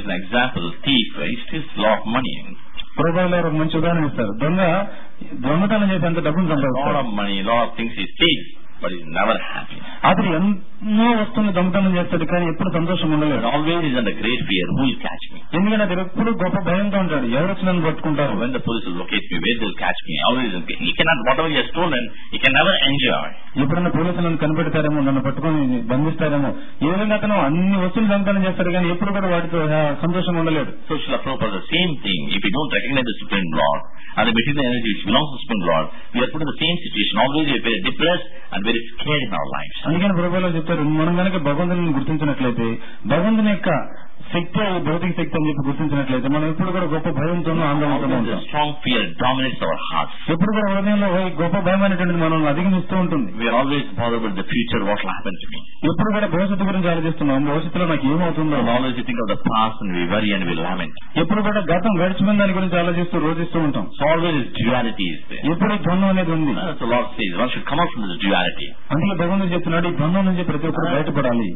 ప్రభుత్వాలు ఒక మంచి ఉదాహరణ ఇస్తారు. దొంగతనం చేసేంత డబ్బును సంపాదిస్తారు, అతను ఎన్నో వస్తువులు దొంగతనం చేస్తాడు కానీ ఎప్పుడు సంతోషం ఉండలేదు. ఎందుకంటే అతను ఎప్పుడు గొప్ప భయంతో ఉంటాడు, ఎవరు వచ్చి నన్ను పట్టుకుంటారు. When the police will locate me, where they'll catch me, always he cannot, whatever he has stolen, he can never enjoy. ఎప్పుడన్నా పోలీసులు నన్ను కనిపెడతారేమో, నన్ను పట్టుకొని బంధిస్తారేమో, ఏ విధంగా అతను అన్ని వస్తువులు దొంగతనం చేస్తాడు కానీ ఎప్పుడు కూడా వాటితో సంతోషంగా ఉండలేడు. So Srila Prabhupada, the same thing. If we don't recognize the Supreme Lord and the material energy which belongs to the Supreme Lord, we are put in the same situation. Always we are very depressed and very scared in our lives. అందుకని ప్రభువులు చెప్తారు, మనం కనుక భగవంతుని గుర్తించినట్లయితే, భగవంతుని యొక్క శక్తి భౌతిక శక్తి అని చెప్పి గుర్తించినట్లయితే మనం ఎప్పుడు కూడా గొప్ప భయంతోనూ ఆందోళనతోనూ ఉంటాం. Strong fear dominates our hearts. ఎప్పుడు కూడా హృదయంలో గొప్ప భయం అనేటువంటిది మనల్ని అధిగమిస్తూ ఉంటుంది. We are always bothered with the future, what will happen to me. ఎప్పుడు కూడా భవిష్యత్తు గురించి ఆలోచిస్తున్నాం, భవిష్యత్తులో నాకు ఏమవుతుందో. Always we think of the past and we worry and we lament. ఎప్పుడు కూడా గతం గడిచిపోయిన దాని గురించి ఆలోచిస్తూ రోజిస్తూ ఉంటాం. So always duality is there. ఎప్పుడు ద్వంద్వం అనేది ఉంది. The Lord says one should come out from this duality. అందుకే భగవంతుడు చెప్తున్నాడు, ఈ ద్వంద్వం నుంచి ప్రతి ఒక్కరు బయటపడాలి.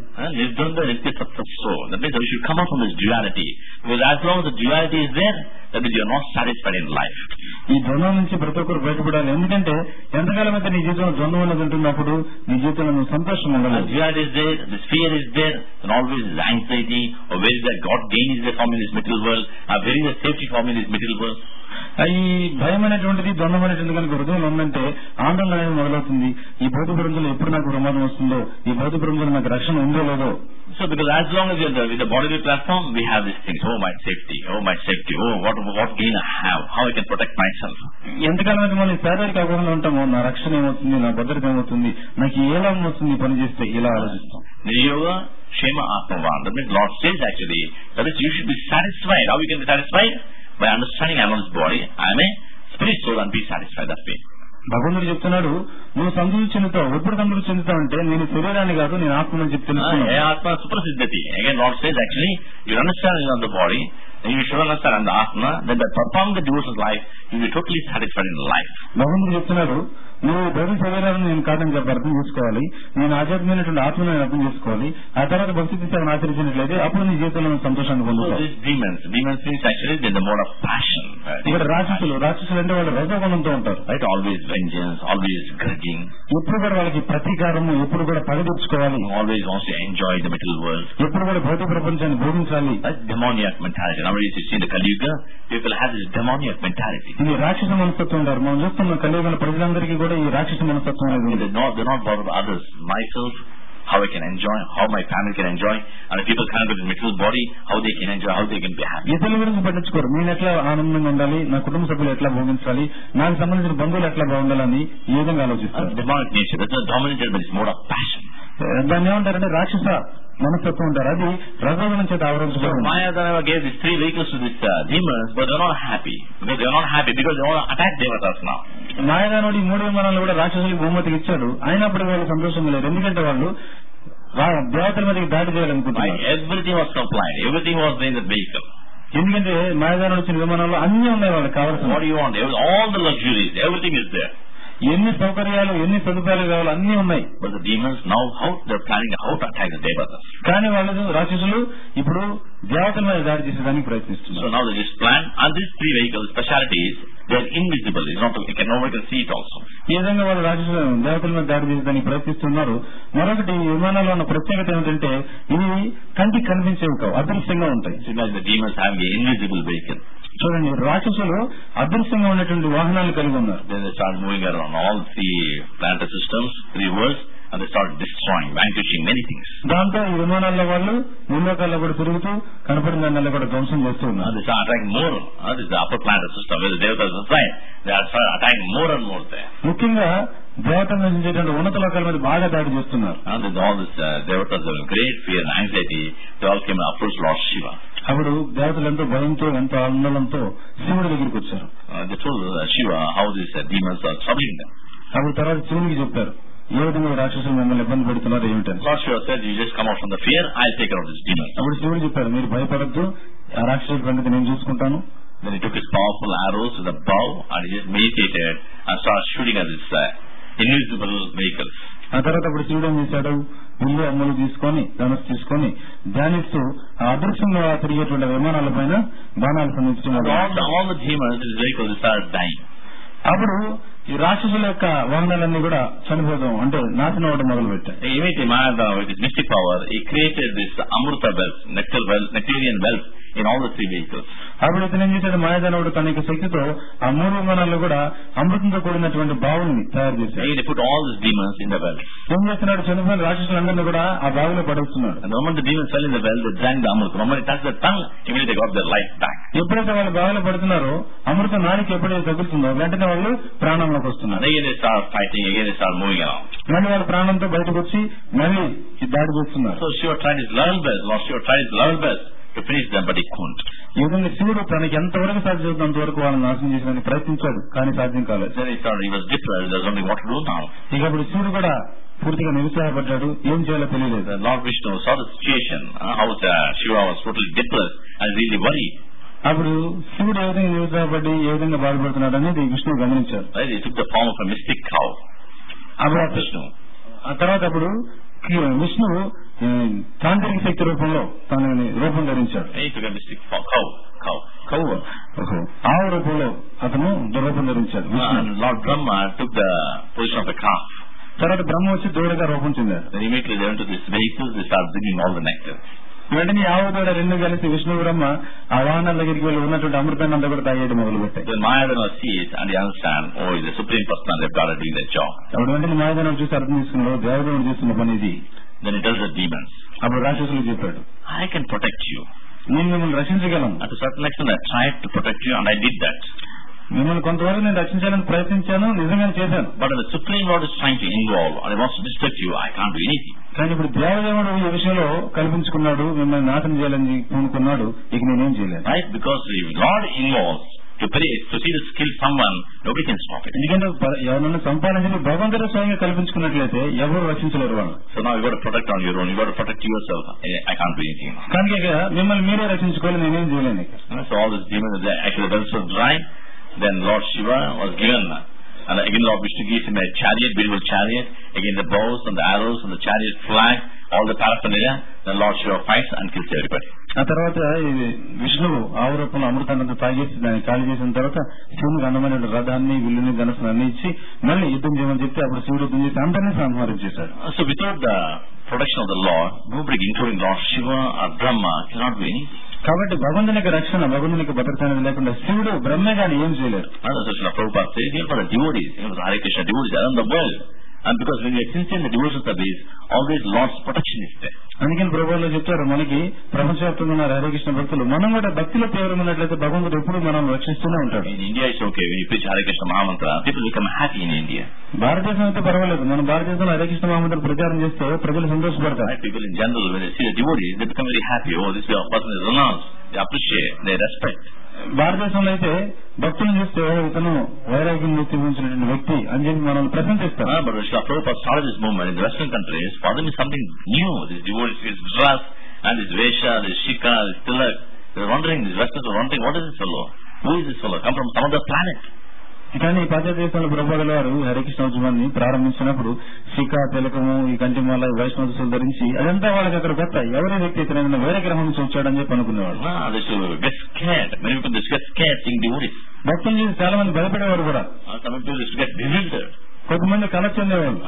That means we should come out from this duality. Because as long as the duality is there, that means you are not satisfied in life. ఈ ద్వంద్వం నుంచి ప్రతి ఒక్కరు బయటపడాలి. ఎందుకంటే ఎంతకాలం అయితే నీ జీవితంలో ద్వంద్వం అనేది ఉంటున్నప్పుడు నీ జీవితంలో నువ్వు సంతోషం ఉండదు. Duality is there, this fear is there, and always is anxiety, or where is that God gain is there for me in this material world, or where is the safety for me in this material world. ఈ భయం అనేటువంటిది, ద్వంద్వం అనేటువంటి కనుక హృదయం ఉందంటే ఆందోళన అనేది మొదలవుతుంది. ఈ భౌతిక ప్రపంచంలో ఎప్పుడు నాకు ప్రమాదం వస్తుందో, ఈ భౌతిక ప్రపంచంలో నాకు రక్షణ ఉందో లేదో. So because as long as you are with the bodily platform, we have these things. Oh my safety, oh what gain I have, how I can protect myself. ఎంతకాలం అయితే మనం శారీరక అవగాహన ఉంటామో, నా రక్షణ ఏమవుతుంది, నా భద్రత ఏమవుతుంది, నాకు ఏ లాభం వస్తుంది పని చేస్తే, ఇలా ఆలోచిస్తాం. Niryoga Shema Atmavan. That means Lord says actually that is you should be satisfied. How you can be satisfied? By understanding I am this body, I am a spirit soul, and be satisfied that way. భగవంతుడు చెప్తున్నాడు, నువ్వు సంతృప్తి చెందుతావు. ఎప్పుడు సంతృప్తి చెందుతావు అంటే నేను శరీరాన్ని కాదు, నేను ఆత్మని చెప్తున్నాను. Atma Suprasiddhati. Again Lord says actually you understand you are the body, and you should understand the Atma, then by performing the devotion's life you will be totally satisfied in life. భగవంతుడు చెప్తున్నాడు, నువ్వు భౌతిక శరీరాన్ని నేను కాదని చెప్పి అర్థం చేసుకోవాలి, నేను ఆధ్యాత్మికమైనటువంటి ఆత్మను అర్థం చేసుకోవాలి, ఆ తర్వాత భక్తి సేవను ఆచరించినట్లయితే అప్పుడు నీ జీవితంలో సంతోషాన్ని పొందుతావు. Demons means actually they are the mode of passion. ఇక్కడ రాక్షసులు అంటే వాళ్ళు రజోగుణంతో ఉంటారు. Right, always vengeance, always grudging. ఎప్పుడు కూడా వాళ్ళకి ప్రతీకారము, ఎప్పుడు కూడా పగ తీర్చుకోవాలి. Always wants to enjoy the material world. ఎప్పుడు కూడా భౌతిక ప్రపంచాన్ని భోగించాలి. That's demoniac mentality. Nowadays you see in the Kali Yuga, people have this demoniac mentality. ఇది రాక్షస మనస్తత్వం ఉంటారు. మనం చూస్తున్న కలియుగంలో ప్రజలందరికీ కూడా ఈ రాక్షస మనస్తత్వం అనేది. They're not bothered about others. Myself, how I can enjoy, how my family can enjoy, and people connect with the material body, how they can enjoy, how they can be happy. ఇతరుల గురించి పట్టించుకోరు. నేను ఎట్లా ఆనందంగా ఉండాలి, నా కుటుంబ సభ్యులు ఎట్లా భోగించాలి, నాకు సంబంధించిన బంధువులు ఎట్లా బాగుండాలని ఈ విధంగా ఆలోచిస్తారు. Demonic nature, that's dominated by this mode of passion. దాన్ని ఏమంటారంటే రాక్షస మనస్తత్వం ఉంటారు. అది రజోగుణం చేత ఆవరించబడింది. Mayadhanava gave these 3 vehicles to these demons, but they're not happy. Because they want to attack devatas now. మాయాదానుడు ఈ 3 విమానాలు కూడా రాక్షసులకు బహుమతికి ఇచ్చాడు. అయినప్పటికీ వాళ్ళు సంతోషంగా లేరు. ఎందుకంటే వాళ్ళు దేవతల మీదకి దాడి చేయాలనుకుంటున్నారు. Everything was compliant. Everything was in the vehicle. ఎందుకంటే మాయాదానుడు వచ్చిన విమానాల్లో అన్ని ఉన్నాయి వాళ్ళకి కావాల్సిన. What do you want? All the luxuries, everything is there. ఎన్ని సౌకర్యాలు, ఎన్ని సదుపాయాలు కావాలి అన్ని ఉన్నాయి. But the demons now they're planning how to attack the devatas. కానీ వాళ్ళు రాక్షసులు ఇప్పుడు దేవతల మీద దాడి చేసేదానికి ప్రయత్నిస్తున్నారు. So now they just plan, and these 3 vehicles specialities, they're invisible. It's not nobody can see it also. ఈ విధంగా వాళ్ళు రాక్షసులు దేవతల మీద దాడి చేసేదానికి ప్రయత్నిస్తున్నారు. మరొకటి విమానాల్లో ఉన్న ప్రత్యేకత ఏమిటంటే ఇవి కంటికి కనిపించేవి కావు, అదృశ్యంగా ఉంటాయి. The demons have the invisible vehicle. చూడండి, రాక్షసులు అదృశ్యంగా ఉన్నటువంటి వాహనాలు కలిగి ఉన్నారు. Then they start moving around all 3 planetary systems, 3 worlds, and they start destroying, vanquishing many things. దాంతో ఈ విమానాల్లో వాళ్ళు ముందుకాల్లో కూడా తిరుగుతూ కనపడిన దానిలో కూడా ధ్వంసం చేస్తూ ఉన్నారు. They start attacking more. This is the upper planetary system where the devatas reside. They are start attacking more and more there. ముఖ్యంగా దేవతలు నివసించేటువంటి ఉన్నత లోకాల మీద బాగా దాడి చేస్తున్నారు. And all this devatas have great fear and anxiety. They all came and approached Lord Shiva. అప్పుడు దేవతలు ఎంతో భయంతో, ఎంతో ఆందోళనతో శివుడి దగ్గరికి వచ్చారు. They told Shiva how these demons are troubling them. అప్పుడు తర్వాత శివునికి చెప్పారు, ఏ విధంగా రాక్షసులు మిమ్మల్ని ఇబ్బంది పెడుతున్నారు ఏమిటని. Lord Shiva said, you just come out from the fear, I'll take care of this demon. అప్పుడు శివుడు చెప్పారు, మీరు భయపడద్దు, ఆ రాక్షసుల సంగతి నేను చూసుకుంటాను. Then he took his powerful arrows with a bow and he just meditated and started shooting at this invisible vehicles. ఆ తర్వాత అప్పుడు శివుడు ఏం చేశాడు, విల్లు అమ్ములు తీసుకొని, ధనుస్సు తీసుకొని ధ్యానిస్తూ ఆ అదృశ్యంగా తిరిగేటువంటి విమానాల పైన బాణాలు సంధించుకున్నాడు. All the demons in his vehicles started dying. అప్పుడు ఈ రాక్షసుల యొక్క వాహనాలన్నీ కూడా చనిపోతాం అంటే నాశనం అవడం మొదలు పెట్టాయి. Immediately Mayadhanava with his mystic power, he created this Amrita wealth, nectarian wealth in all the 3 vehicles. అప్పుడు ఇతను ఏం చేశాడు, మాయాదానవుడు తన యొక్క శక్తితో ఆ 3 విమానాల్లో కూడా అమృతంతో కూడినటువంటి బావుల్ని తయారు చేశాడు. He put all these demons in the well. ఏం చేస్తున్నాడు, చనిపోయిన రాక్షసులందరినీ కూడా ఆ బావిలో పడేస్తున్నాడు. And the moment the demons fell in the well, they drank the Amrit. The moment it touched their tongue, immediately they got their life back. ఎప్పుడైతే వాళ్ళు బావిలో పడుతున్నారో అమృతం నారికి ఎప్పుడైతే తగులుతుందో వెంటనే వాళ్ళు ప్రాణంలోకి వస్తున్నారు. Again they start fighting, again they start moving around. మళ్ళీ వాళ్ళ ప్రాణంతో బయటకు వచ్చి మళ్ళీ దాడి చేస్తున్నారు. So Shiva tried his level best, Lord Shiva tried his level best to finish them, but he couldn't. ఈ విధంగా శివుడు తనకి ఎంతవరకు సాధ్యం అంతవరకు వాళ్ళని నాశనం చేసేందుకు ప్రయత్నించాడు, కానీ సాధ్యం కాలేదు. Then he was depressed, there's only what to do now. ఇక ఇప్పుడు శివుడు కూడా పూర్తిగా నిరుత్సాహపడ్డాడు, ఏం చేయాలో తెలియలేదు. Lord Vishnu saw the situation, how Shiva was totally depressed and really worried. అప్పుడు శివుడు ఏ విధంగా నిరుత్సాహపడి ఏ విధంగా బాధపడుతున్నాడు అనేది విష్ణువు గమనించాడు. He took the form of a mystic cow. అప్పుడు విష్ణు ఆ తర్వాత అప్పుడు విష్ణువు తాంత్రిక శక్తి రూపంలో తనని రూపం ధరించాడు. ఆవు రూపంలో అతను రూపం ధరించాడు. Lord Brahma took the position of a calf. తర్వాత బ్రహ్మ వచ్చి దూడగా రూపం చెందారు. Immediately they went to this vehicle, they started bringing all the nectar. వెంటనే ఆవు దూడ రెండు కలిసి విష్ణు బ్రహ్మ ఆ వాహనాల దగ్గరికి వెళ్ళి ఉన్నటువంటి అమృతాన్ని అంతా కూడా తాగేయడం మొదలు పెట్టాయి. Mayadana sees and they understand, oh, is the supreme personality of God doing their job. అప్పుడు వెంటనే మాయాదనం చూసి అర్థం చేసుకున్నాడు, దేవదేవుడు చేస్తున్న పని ఇది. Then he tells the demons, అప్పుడు రాక్షసులు చెప్పాడు, I can protect you. నేను మిమ్మల్ని రక్షించగలను. At a certain extent I tried to protect you and I did that. మిమ్మల్ని కొంతవరకు నేను రక్షించాలని ప్రయత్నించాను, నిజంగానే చేశాను. But the Supreme Lord is trying to involve and he wants to destruct you, I can't do anything. కానీ ఇప్పుడు దేవదేవుడు ఈ విషయంలో కల్పించుకున్నాడు, మిమ్మల్ని నాశనం చేయాలని పూనుకున్నాడు, ఇక నేనేం చేయలేను. Right? Because the Lord involves to see the skill someone, nobody can stop it. ఎందుకంటే ఎవరన్నా సంపాదించి భగవంతుడు స్వయంగా కల్పించుకున్నట్లయితే ఎవరు రక్షించలేరు వాళ్ళు. So now you got to protect on your own, you got to protect yourself. I can't do anything. కానీ ఇక మిమ్మల్ని మీరే రక్షించుకోవాలి, నేనేం చేయలేను. So all these demons, actually the wells were dry. Then Lord Shiva was given, and again Lord Vishnu gives him a chariot, beautiful chariot. Again the bows and the arrows and the chariot flag, all the paraphernalia. Then Lord Shiva fights and kills everybody. ఆ తర్వాత విష్ణువు ఆవు రూపంలో అమృతాన్ని తాగేసి దాన్ని ఖాళీ చేసిన తర్వాత శివునికి అందమైన రథాన్ని విల్లుని ధనస్సుని అన్ని ఇచ్చి మళ్ళీ యుద్ధం చేయమని చెప్తే అప్పుడు శివుడు యుద్ధం చేసి అందరినీ సంహారం చేశాడు. So without the protection of the Lord, nobody including Lord Shiva or Brahma cannot do anything. కాబట్టి భగవంతునికి రక్షణ, భగవంతునికి భద్రత అనేది లేకుండా శివుడు బ్రహ్మే గాని ఏం చేయలేరు. Prabhupada says, here for the devotees, here for the Hare Krishna devotees around the world. And because when we are sincere in the devotion service, always Lord's protection is there. అందుకని ప్రభువులో చెప్తారు, మనకి ప్రపంచవ్యాప్తంగా ఉన్న హరే కృష్ణ భక్తులు మనం కూడా భక్తిలో తీవ్రమైనట్లయితే భగవంతుడు ఎప్పుడు మనం రక్షిస్తూనే ఉంటాడు. In India it's okay, when you preach Hare Krishna Mahamantra, people become happy in India. భారతదేశం అయితే పర్వాలేదు, మనం భారతదేశంలో హరే కృష్ణ మహామంత్రం ప్రచారం చేస్తే ప్రజలు సంతోషపడతారు. People in general, when they see the devotees, they become very happy. Oh, this person is renounced. They appreciate, they respect. భారతదేశంలో అయితే భక్తులను చూస్తే ఇతను వైరాగ్యం చూపించినటువంటి వ్యక్తి అని చెప్పి మనం ప్రశంసిస్తాం. But Prabhupada started this movement in the Western countries. For them is something new. This devotees, this dress and this vesha, this shika, this tilak. They're wondering, these Westerners are wondering, what is this fellow? Who is this fellow? Come from some other planet. కానీ పాశ్చాత్య దేశంలో ప్రభుపాదుల వారు హరికృష్ణ ఉద్యమాన్ని ప్రారంభించినప్పుడు శిఖా తిలకము, ఈ కంటిమాల, వైష్ణవ ధరించి అదంతా వాళ్ళకి అక్కడ కొత్త, ఎవరి వ్యక్తి ఇతరైనా వేరే గ్రహం నుంచి వచ్చాడని చెప్పి అనుకునేవాడు. భక్తులు చూసి చాలా మంది భయపడేవారు కూడా. కొంతమంది కలెక్ట్ చెందేవాళ్ళు,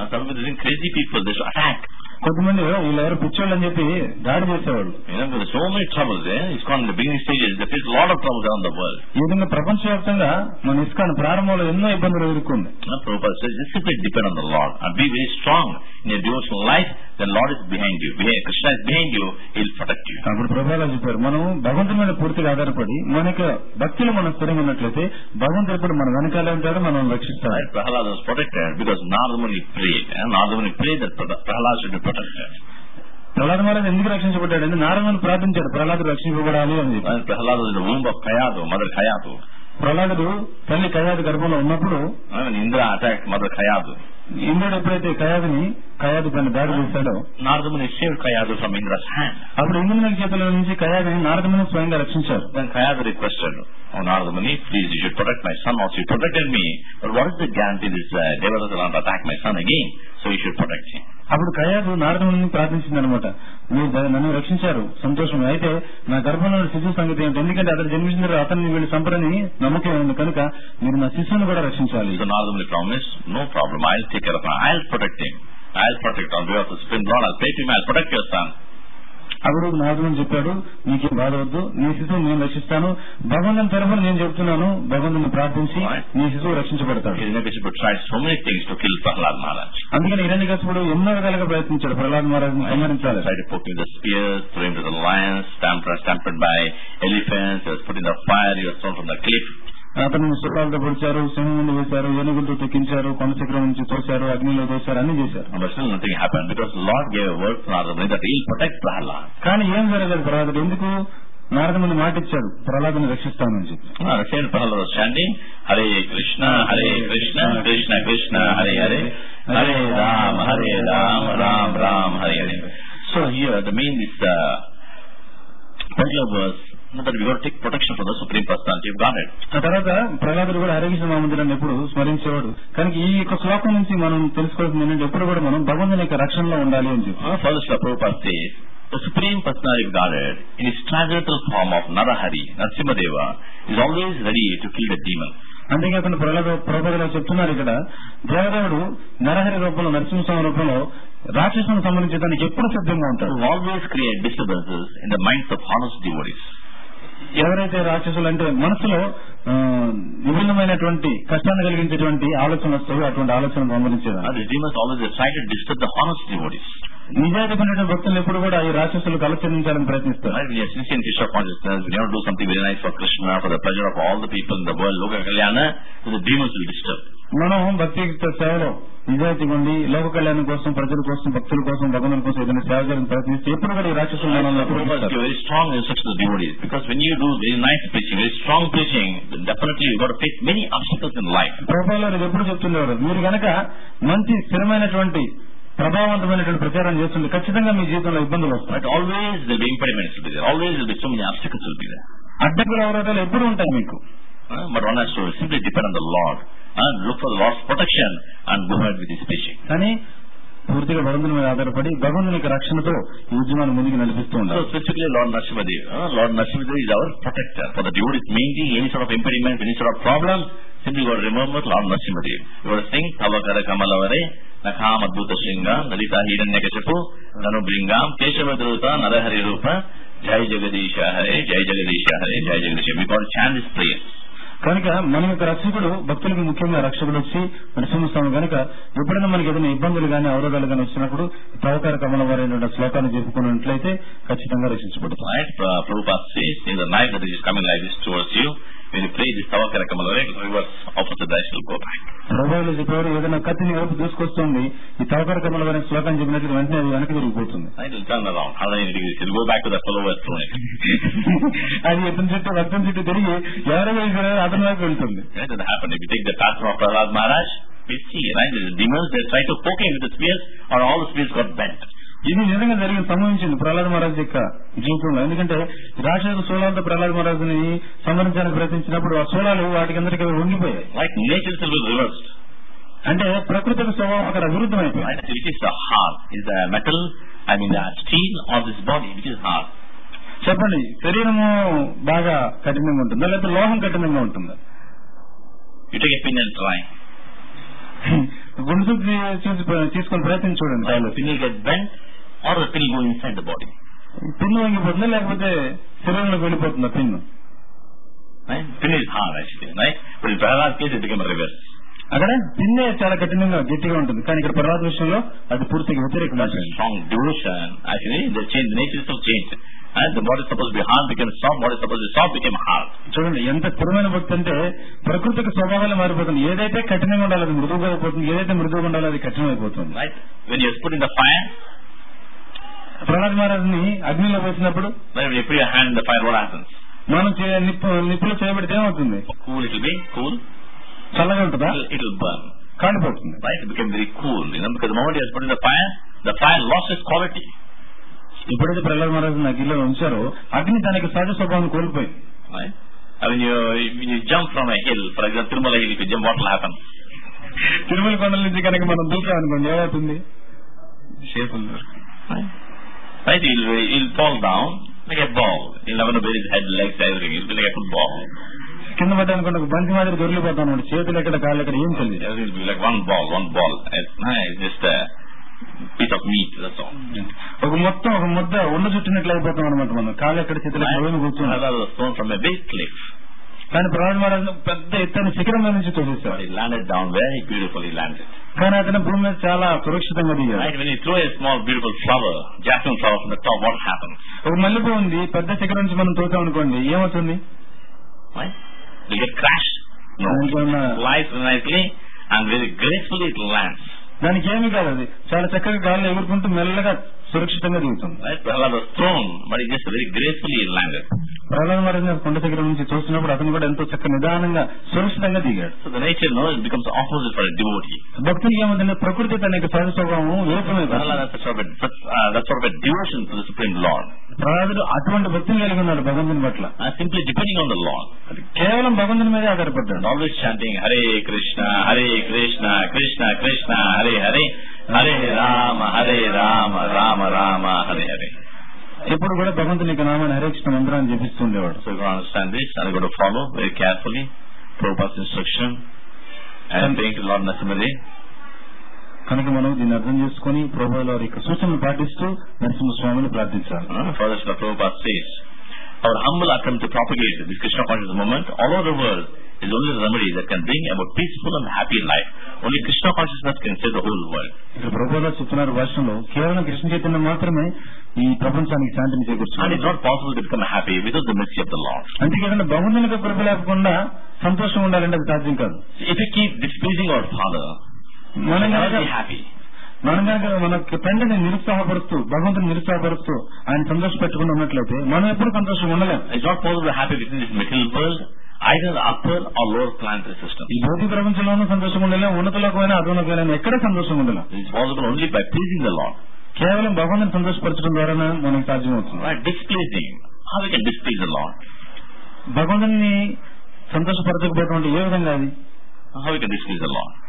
కొంతమంది వీళ్ళెవరు పిచ్చోళ్ళు అని చెప్పి దాడి చేసేవాళ్ళు. So many troubles ISKCON beginning stages they face lot of troubles around the world. ఈ విధంగా ప్రపంచవ్యాప్తంగా మన ఇస్కాన్ ప్రారంభంలో ఎన్నో ఇబ్బందులు ఎదుర్కొంది. Prabhupada says, just depend on the Lord and be very strong in your devotional life. The Lord is behind you. Krishna is behind you. He will protect you. అప్పుడు ప్రభుపాదులు చెప్పారు, మనం భగవంతుని మీద పూర్తిగా ఆధారపడి మనకి భక్తులు మనం స్థిరంగా ఉన్నట్లయితే భగవంతుడు ఎప్పుడు మన వెనకాలే ఉంటాడు, మనం రక్షిస్తాడు. Prahlad was protected because Narada Muni prayed. Narada Muni prayed that Prahlad should be protected. Prahlada మహారాజు ఎందుకు రక్షించబడ్డాడు అంటే నారదుని ప్రార్థించాడు ప్రహ్లాదు రక్షించబడాలి అని చెప్పి. Prahlad was in the womb of Kayadu, mother Kayadu. ప్రహ్లాదుడు తల్లి కయాదు గర్భంలో ఉన్నప్పుడు Indra attacked mother Kayadu. ఇంద్రుడు ఎప్పుడైతే కయాదు పైన దాడి చేశాడో Narada Muni saved Kayadu from Indra's hand. అప్పుడు ఇంద్రుని చేతుల నుంచి కయాదుని నారద ముని స్వయంగా రక్షించారు. Then Kayadu requested, oh Narada Muni, please you should protect my son also. You protected me, but what is the guarantee this Devadatta will not attack my son again? So you should protect him. అప్పుడు కయాదు నారద ముని ప్రార్థించింది అనమాట, మీరు నన్ను రక్షించారు సంతోషం, అయితే నా గర్భంలో శిశువు సంగతి ఏంటి, ఎందుకంటే అతను జన్మించిన తర్వాత అతన్ని వీళ్ళు సంపరని నమ్మకం ఉంది కనుక మీరు నా శిశువుని కూడా రక్షించాలి. So Narada Muni promised, no problem, I'll take care of him, I'll protect him, I'll protect on behalf of the Supreme Lord, I'll pray to him, I'll protect your son. అప్పుడు నారదుడు చెప్పాడు, నీకేం బాధ వద్దు, నీ శిశువు నేను రక్షిస్తాను, భగవంతుని తరఫున నేను చెప్తున్నాను, భగవంతుని ప్రార్థించి నీ శిశువు రక్షించబడతాడు. అందుకని హిరణ్యకశిపుడు ఎన్నో విధాలుగా ప్రయత్నించాడు ప్రహ్లాద్ మహారాజుని సంహరించాలి. అతను శూలాలతో పొడిచారు, సింహం నుండి వేశారు, ఏనుగులతో తెక్కించారు, కొండ శిఖరం నుంచి తోశారు, అగ్నిలో తోశారు, అన్ని చేశారు. కానీ ఏం జరగలేదు ప్రహ్లాదుడు. ఎందుకు? నారదుని మాట ఇచ్చాడు, ప్రహ్లాదుని రక్షిస్తానని చెప్పి. Hare Krishna Hare Krishna Krishna Krishna Hare Hare Hare Rama Rama Rama Hare Hare. So here the main is verse that we got to take protection from the Supreme Personality of Godhead. ఆ తర్వాత ప్రహ్లాదుడు కూడా హరే కృష్ణ మహామంత్రాన్ని ఎప్పుడు స్మరించేవాడు. కనుక ఈ యొక్క శ్లోకం నుంచి మనం తెలుసుకోవాల్సింది ఏంటంటే ఎప్పుడు కూడా మనం భగవంతుని యొక్క రక్షణలో ఉండాలి అని చెప్పి. Further Prabhupada says, the Supreme Personality of Godhead in his transcendental form of Narahari, Narasimhadeva, is always ready to kill the demon. అంతేకాకుండా ప్రభుపాదులు చెప్తున్నారు ఇక్కడ, దేవదేవుడు నరహరి రూపంలో, నరసింహస్వామి రూపంలో రాక్షసులను సంబంధించడానికి ఎప్పుడు సిద్ధంగా ఉంటారు. Always create disturbances in the minds of honest devotees. ఎవరైతే రాక్షసులు అంటే మనసులో విభిన్నమైనటువంటి కష్టాన్ని కలిగించేటువంటి ఆలోచన వస్తాయో అటువంటి ఆలోచన సంబంధించేది. నిజాయితీ పడిన భక్తులు ఎప్పుడు కూడా ఈ రాక్షసులకు ఆలోచించాలని ప్రయత్నిస్తారు. మనం భక్తి సేవలో నిజాయితీ ఉండి లోక కళ్యాణం కోసం, ప్రజల కోసం, భక్తుల కోసం, భగవంతుని కోసం ఏదైనా సేవ చేయడానికి ప్రయత్నిస్తే ఎప్పుడు కూడా ఈ రాక్షసులు very strong instruction devotees because when you do very nice preaching, very strong preaching, definitely you got to face many obstacles in life. ప్రభుపాదులు ఎప్పుడు చెప్తున్నారు, మీరు గనక మంచి స్థిరమైనటువంటి ప్రభావవంతమైనటువంటి ప్రచారం చేస్తుంది ఖచ్చితంగా మీ జీవితంలో ఇబ్బందులు వస్తాయి. Always the impediments will be there, always the so many obstacles will be there. అడ్డంకులు అవరోధాలు ఎప్పుడు ఉంటాయి మీకు. But one has to simply depend on the Lord and look for the Lord's protection and go ahead with his preaching. కానీ పూర్తిగా భగవంతుని మీద ఆధారపడి భగవంతుని యొక్క రక్షణతో ఈ ఉద్యమాన్ని ముందుకు నడిపిస్తూ ఉంటారు. So specifically Lord Narasimhadeva, Lord Narasimhadeva is our protector for the devotees. Mainly any sort of impediment, any sort of problem, simply got to remember Lord Narasimhadeva. You got to sing Tavakara Kamalavare Nakam Adbhuta Shringa Lalita Hiranyakashipu Nanu Bringam Keshavadruta Narahari Rupa Jai Jagadisha Hare Jai Jagadisha Hare Jai Jagadisha. We got to chant this prayer. కనుక మన యొక్క రక్షకుడు భక్తులకు ముఖ్యంగా రక్షకుడు వచ్చి నరసింహస్వామి కనుక ఎప్పుడైనా మనకి ఏదైనా ఇబ్బందులు కానీ అవరోధాలు కానీ వచ్చినప్పుడు తవకార కమల వారైన శ్లోకాన్ని చెప్పుకున్నట్లయితే ఖచ్చితంగా రక్షించబడుతుంది. ప్రభువులు చెప్పారు, ఏదైనా కత్తిని వైపు దూసుకొస్తుంది, ఈ తవకార కమల వారి శ్లోకాన్ని చెప్పినట్లు వెంటనే అది వెనక్కి తిరిగిపోతుంది. అది ఎతని చుట్టూ రక్తం చుట్టూ తిరిగి ఎవరైనా అతని వైపు వెళ్తుంది. ఇది నిజంగా జరిగిన సంభవించింది ప్రహ్లాద్ మహారాజ్ యొక్క జీవితంలో. ఎందుకంటే రాక్షసు శూలాలతో ప్రహ్లాద్ మహారాజుని సంహరించడానికి ప్రయత్నించినప్పుడు ఆ శూలాలు వాటికి అందరికీ వంగిపోయాయి. అంటే ప్రకృతి స్వభావం అక్కడ విరుద్ధమైపోయింది. చెప్పండి, శరీరము బాగా కఠినంగా ఉంటుందా లేకపోతే లోహం కఠినంగా ఉంటుందా? గుండు తీసుకొని ప్రయత్నం చూడండి. పిన్ను వంగిపోతుందా లేకపోతే శరీరంలోకి వెళ్ళిపోతుందా పిన్ను? అక్కడ పిన్నే చాలా కఠినంగా గట్టిగా ఉంటుంది, కానీ ఇక్కడ ప్రహ్లాద్ విషయంలో అది పూర్తిగా వ్యతిరేకంగా. చూడండి, ఎంత స్థిరమైన భక్తి అంటే ప్రకృతికి స్వభావాలు మారిపోతుంది. ఏదైతే కఠినంగా ఉండాలి అది మృదువుగా అయిపోతుంది, ఏదైతే మృదువుగా ఉండాలో అది కఠినమైపోతుంది. ప్రహ్లాద్ మహారాజుని అగ్నిలో వేసినప్పుడు మనం నిప్పులో చేయబడితే ఏమవుతుంది? చల్లగా ఉంటుందా? కాలిపోతుంది. ఎప్పుడైతే ప్రహ్లాద్ మహారాజు అగ్నిలో ఉంచారో అగ్ని దానికి సహజ స్వభావం కోల్పోయింది. తిరుమల కొండల నుంచి కనుక మనం దూకామనుకోండి ఏమవుతుంది? కింద పడ్డానుకోండి ఒక బంతి మాదిరి దొరికిపోతాను, చేతులు ఎక్కడ కాళ్ళు ఎక్కడ ఏం తెలియదు. piece of meat, that's all. ఒక ముద్ద ఉన్న చుట్టినట్లు అయిపోతాం అనమాట. మనం కాళ్ళు ఎక్కడ చేతులు కూర్చున్నాం. was thrown from a big cliff. కానీ ప్రహ్లాద మహారాజు పెద్ద ఎత్తైన శిఖరం మీద నుంచి తోసేశాడు. He landed down very beautifully landed. కానీ అతను భూమి మీద చాలా సురక్షితంగా దిగాడు. Right, when you throw a small beautiful flower, jasmine flower from the top, what happens? ఒక మల్లెపూ ఉంది, పెద్ద శిఖరం నుంచి మనం తోసాం అనుకోండి, ఏమవుతుంది? Right? You get crashed? No. Flies nicely and very gracefully it lands. దానికి ఏమి కాదు, అది చాలా చక్కగా గాల్లో ఎగురుకుంటూ మెల్లగా సురక్షితంగా దిగుతుంది. Right? Prahlad was thrown, but he just very gracefully landed. Prahlada మహారాజు కొండ శిఖరం నుంచి చూసినప్పుడు అతను కూడా ఎంతో చక్కగా నిదానంగా సురక్షితంగా దిగాడు. So the nature knows it becomes opposite for a devotee. భక్తునికి ఏమంటే ప్రకృతి తన యొక్క సహజ స్వభావం విరుద్ధమే. That's sort of a devotion to the Supreme Lord. ప్రహ్లాదుడు అటువంటి భక్తిని కలిగి ఉన్నాడు భగవంతుని పట్ల. Simply depending on the Lord. కేవలం భగవంతుని మీదే ఆధారపడ్డాడు. Always chanting Hare Krishna, Krishna Krishna, Hare Hare, Hare Rama, Rama Rama, Hare Hare. ఎప్పుడు కూడా భగవంతుని యొక్క నామాన్ని హరే కృష్ణ మంత్రాన్ని జపిస్తూ ఉండేవాడు. So you understand this and you got to follow very carefully Prabhupada's instruction and praying to Lord Narasimha. కనుక మనం దీన్ని అర్థం చేసుకుని ప్రభువుల వారి యొక్క సూచనలు పాటిస్తూ నరసింహస్వామిని ప్రార్థించాలి. Further, Prabhupada says, our humble attempt to propagate this Krishna consciousness movement all over the world is only the remedy that can bring about peaceful and happy life. Only Krishna consciousness can save the whole world. ఇక్కడ ప్రభువుల చెప్తున్నారు భాషలో కేవలం కృష్ణ చైతన్యం మాత్రమే ఈ ప్రపంచానికి శాంతిని చేకూరుస్తుంది. And it's not possible to become happy without the mercy of the Lord. అంతేకాకుండా భగవంతుని యొక్క కృప లేకుండా సంతోషం ఉండాలంటే అది సాధ్యం కాదు. If you keep displeasing our Father, మనం హ్యాపీ. మనం కనుక మన తండ్రిని నిరుత్సాహపరుస్తూ భగవంతుని నిరుత్సాహపరుస్తూ ఆయన సంతోష పెట్టుకుని ఉన్నట్లయితే మనం ఎప్పుడు సంతోషంగా ఉండలేం. It's not possible happy with this material world either upper or lower planetary system. ఈ భౌతిక ప్రపంచంలోనూ సంతోషంగా ఉండలేం, ఉన్నతలోకమైన అధోలోకమైన ఎక్కడ సంతోషంగా ఉండలేం. It's possible only by pleasing the Lord. కేవలం భగవంతుని సంతోషపరచడం ద్వారానే మనకు సాధ్యమవుతుంది. Displeasing, how we can displease the Lord? భగవంతుని సంతోషపరచకపోవడం అంటే ఏ విధంగా అది? How we can displease the Lord?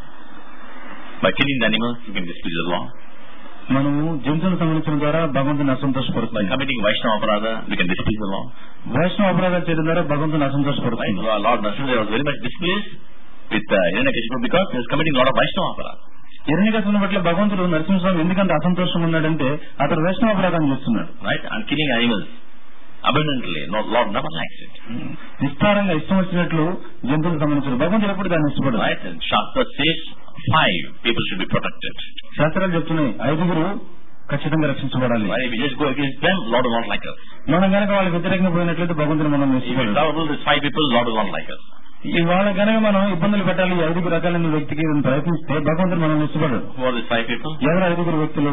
By killing the animals, you can displease the Lord. మనము జంతువులను సంహరించడం ద్వారా భగవంతుని అసంతోషపరుస్తాం. By committing Vaishnava aparadha, we can displease the Lord. వైష్ణవ అపరాధాలు చేయడం ద్వారా భగవంతుని అసంతోషపరుస్తాం. Lord Narasimha was very much displeased with Hiranyakashipu because he was committing a lot of Vaishnava aparadha. హిరణ్యకశిపుని పట్ల భగవంతుడు నరసింహస్వామి ఎందుకంటే అసంతోషంగా ఉన్నాడంటే అతడు వైష్ణవ అపరాధం చేస్తున్నాడు. Right? And killing animals abundantly, Lord never likes it. విస్తారంగా ఇష్టం వచ్చినట్లు జంతువులకు సంబంధించిన భగవంతుడు ఎప్పుడు దాన్ని ఇష్టపడదు. Right? And Shastra says 5 people should be protected. శాస్త్రాలు చెప్తున్నాయి 5 ఖచ్చితంగా రక్షించబడాలి. If we just go against them, Lord will not like us. మనం కనుక వాళ్ళకి వ్యతిరేకంగా పోయినట్లయితే భగవంతుడు మనం ఇష్టపడదు. 5 people, Lord will not like us. వాళ్ళ కనుక మనం ఇబ్బందులు పెట్టాలి 5 రకాలైన వ్యక్తికి ప్రయత్నిస్తే భగవంతుడు మనం ఇష్టపడదు. What are 5 people? ఎవరు 5 వ్యక్తులు?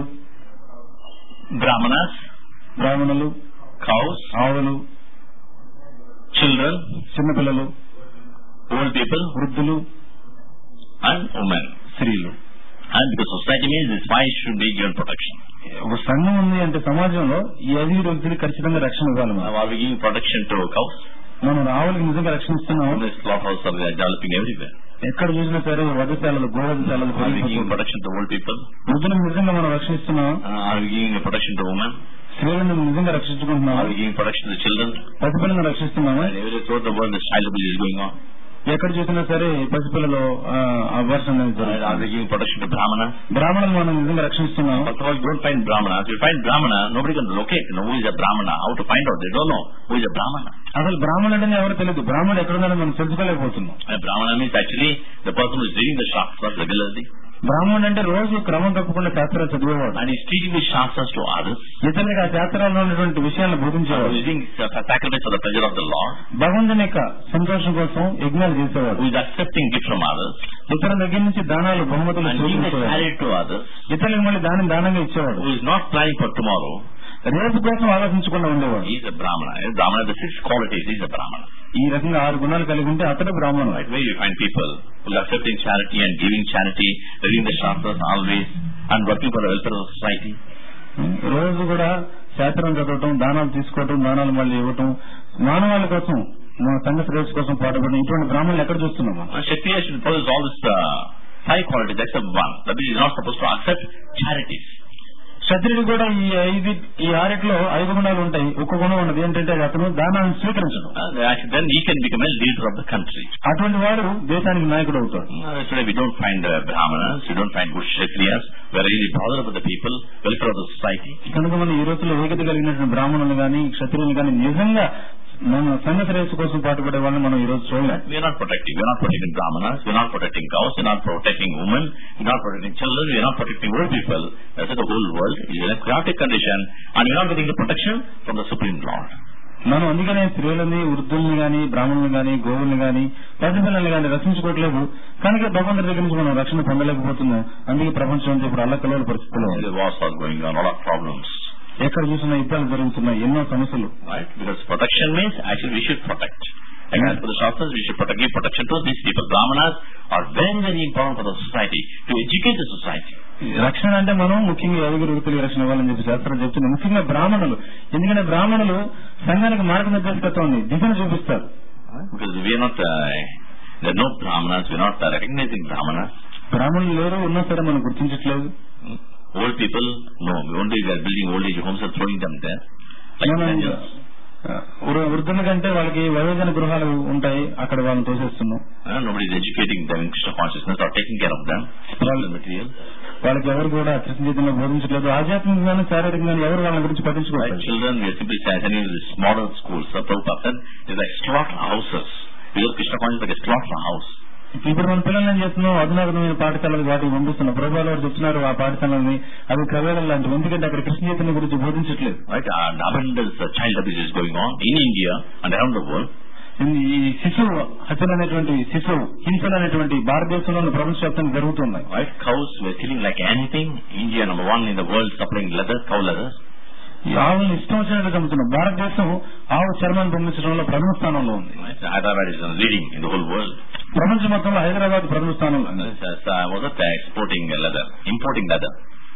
బ్రాహ్మణులు, cows, ఆవులు, children, చిన్నపిల్లలు, old people, వృద్ధులు, and women, స్త్రీలు. And because society means this 5 should be given protection. ఒక సంఘం ఉంది అంటే సమాజంలో ఈ 5 వ్యక్తులు ఖచ్చితంగా రక్షణ ఇవ్వాలి. Are we giving protection to cows? మనం ఆవులకు నిజంగా రక్షణ ఇస్తున్నాం. Slaughter houses are developing everywhere. ఎక్కడ చూసినా సరే వధశాలలు, గోవధశాలలు. Are we giving protection to old people? వృద్ధులకు నిజంగా మనం రక్షిస్తున్నాం. Are we giving protection to women? స్త్రీలను నిజంగా రక్షించుకుంటున్నాం. Are we giving protection to children? పసిపిల్లలను రక్షిస్తున్నాము. Everywhere throughout the world this child abuse is going on. ఎక్కడ చూసినా సరే పసిపిల్లలు అవర్షన్ ప్రొటెక్షన్ టు బ్రాహ్మణులను మనం నిజంగా రక్షిస్తున్నాం. First of all, don't find Brahmana. If you find Brahmana, nobody can locate who is a Brahmana. How to find out? They don't know who is a Brahmana. అసలు బ్రాహ్మణుడు అని ఎవరు తెలియదు. బ్రాహ్మణుడు ఎక్కడున్నారో మనం తెలుసుకోలేకపోతున్నాం. Brahmana means actually the person who is reading the Shastras regularly. బ్రాహ్మణుడు అంటే రోజు క్రమం తప్పకుండా శాస్త్రాలు చదివేవాడు. And he is teaching the Shastras to others. ఇతరులకు ఆ శాస్త్రాల్లో ఉన్నటువంటి విషయాలను బోధించేవాడు. Using sacrifice for the pleasure of the Lord. భగవంతుని యొక్క సంతోషం కోసం యజ్ఞాలు చేసేవాడు. Who is accepting gifts from others. ఇతరుల దగ్గర నుంచి దానాలు బహుమతులు to others. ఇతరులకు మళ్ళీ దానంగా ఇచ్చేవాడు. Who is not planning for tomorrow. రేపు కోసం ఆలోచించకుండా ఉండేవాడు. He is a Brahmana. Brahmana, the 6 qualities, he is a Brahmana. ఈ రకంగా 6 గుణాలు కలిగి ఉంటే అతడు బ్రాహ్మణుడు. Right? Where you find people who are accepting charity and giving charity, reading the Shastras always and working for the welfare of society. రోజు కూడా శాస్త్రం చదవటం, దానాలు తీసుకోవటం, దానాలు మళ్ళీ ఇవ్వటం, మానవాళి కోసం, మన సంఘ శ్రేయస్సు కోసం పాటుపడడం, ఇటువంటి బ్రాహ్మణులు ఎక్కడ చూస్తున్నాం? Kshatriya should possess all these 5 qualities except one. That is not supposed to accept charities. క్షత్రియుడు కూడా ఈ 6 గుణాలు ఉంటాయి. ఒక్క గుణం ఉన్నది ఏంటంటే అతను దానాన్ని స్వీకరించడం. Then he can become a leader of the country. అటువంటి వాడు దేశానికి నాయకుడు అవుతాడు. Today we don't find brahmanas, we don't find good kshatriyas, we are really bothered about the people, welfare of the society. కనుక మనం ఈ రోజుల్లో ఏకత కలిగినటువంటి బ్రాహ్మణులు గాని క్షత్రియులు గాని నిజంగా మన సంఘ శ్రేయస్సు కోసం పాటుపడే వాళ్ళని మనం ఈ రోజు చూడలేదు. We are not protecting brahmanas, we are not protecting cows, we are not protecting women, we are not protecting children, we are not protecting old people. That's why the whole world is in a chaotic condition and we are not getting the protection from the Supreme Lord. మనం అందుకనే స్త్రీలని, వృద్ధుల్ని గాని, బ్రాహ్మణులు గాని, గోవుల్ని గాని, పసిపిల్లల్ని గాని రక్షించుకోవట్లేదు. కనుక భగవంతుడి దగ్గర నుంచి మనం రక్షణ పొందలేకపోతున్నాం. అందుకే ప్రపంచం అంతా ఇప్పుడు అల్లకల్లోల పరిస్థితుల్లో ఎక్కడ చూసినా యుద్ధాలు జరుగుతున్నాయి, ఎన్నో సమస్యలు. Because protection means actually we should protect. And as for the Shastras, we should give protection to these people. Brahmanas are very, very important for the society, to educate the society. రక్షణ అంటే మనం ముఖ్యంగా ఎవరి వృత్తులకు రక్షణ ఇవ్వాలని చెప్పి శాస్త్రం చెప్తుంది. ముఖ్యంగా బ్రాహ్మణులు, ఎందుకంటే బ్రాహ్మణులు సంఘానికి మార్గనిర్దేశకత్వం ఉంది, దిశను చూపిస్తారు. Because we are not, there are no brahmanas, we are not recognizing brahmanas. బ్రాహ్మణులు లేరు, ఉన్నా సరే మనం గుర్తించట్లేదు. Old people, no, only we are building old age homes and throwing them there. వృద్ధుల కంటే వాళ్ళకి వయోజన గృహాలు ఉంటాయి, అక్కడ వాళ్ళని తోసేస్తున్నాం. Nobody is educating them in Krishna consciousness or taking care of them. Material. వాళ్ళకి ఎవరు కూడా కృష్ణ చైతన్యం బోధించట్లేదు. ఆధ్యాత్మికంగానే శారీరకంగా ఎవరు వాళ్ళ గురించి పట్టించుకోవాలి. Children, we are simply sending these model schools. Prabhupada is like slaughter houses. Because Krishna consciousness is like a slaughter house. ఇప్పుడు మన పిల్లల్ని ఏం చేస్తున్నాం, అధునాతనమైన పాఠశాలకు వాటికి పంపిస్తున్నాం. ప్రభుత్వాలు వారు చెప్తున్నారు ఆ పాఠశాలని అవి కవేళ లాంటివి, ఎందుకంటే అక్కడ కృష్ణ చైతన్యం గురించి బోధించట్లేదు. Child abuse is going on in India and around the world. ఈ శిశువు హత్యలు అనేటువంటి హింసలు అనేటువంటి భారతదేశంలో ప్రపంచవ్యాప్తంగా జరుగుతున్నాయి. Cows were killing like anything. India number 1 in the world supplying leather, cow leather. ఈ ఆవులను ఇష్టం వచ్చినట్టు చంపుతున్నాం. భారతదేశం ఆవు చర్మాన్ని పంపించడంలో ప్రథమ స్థానంలో ఉంది. Hyderabad is leading in the whole world. ప్రపంచ మొత్తంలో హైదరాబాద్ ప్రథమ స్థానంలో ఉంది. Exporting leather, importing leather.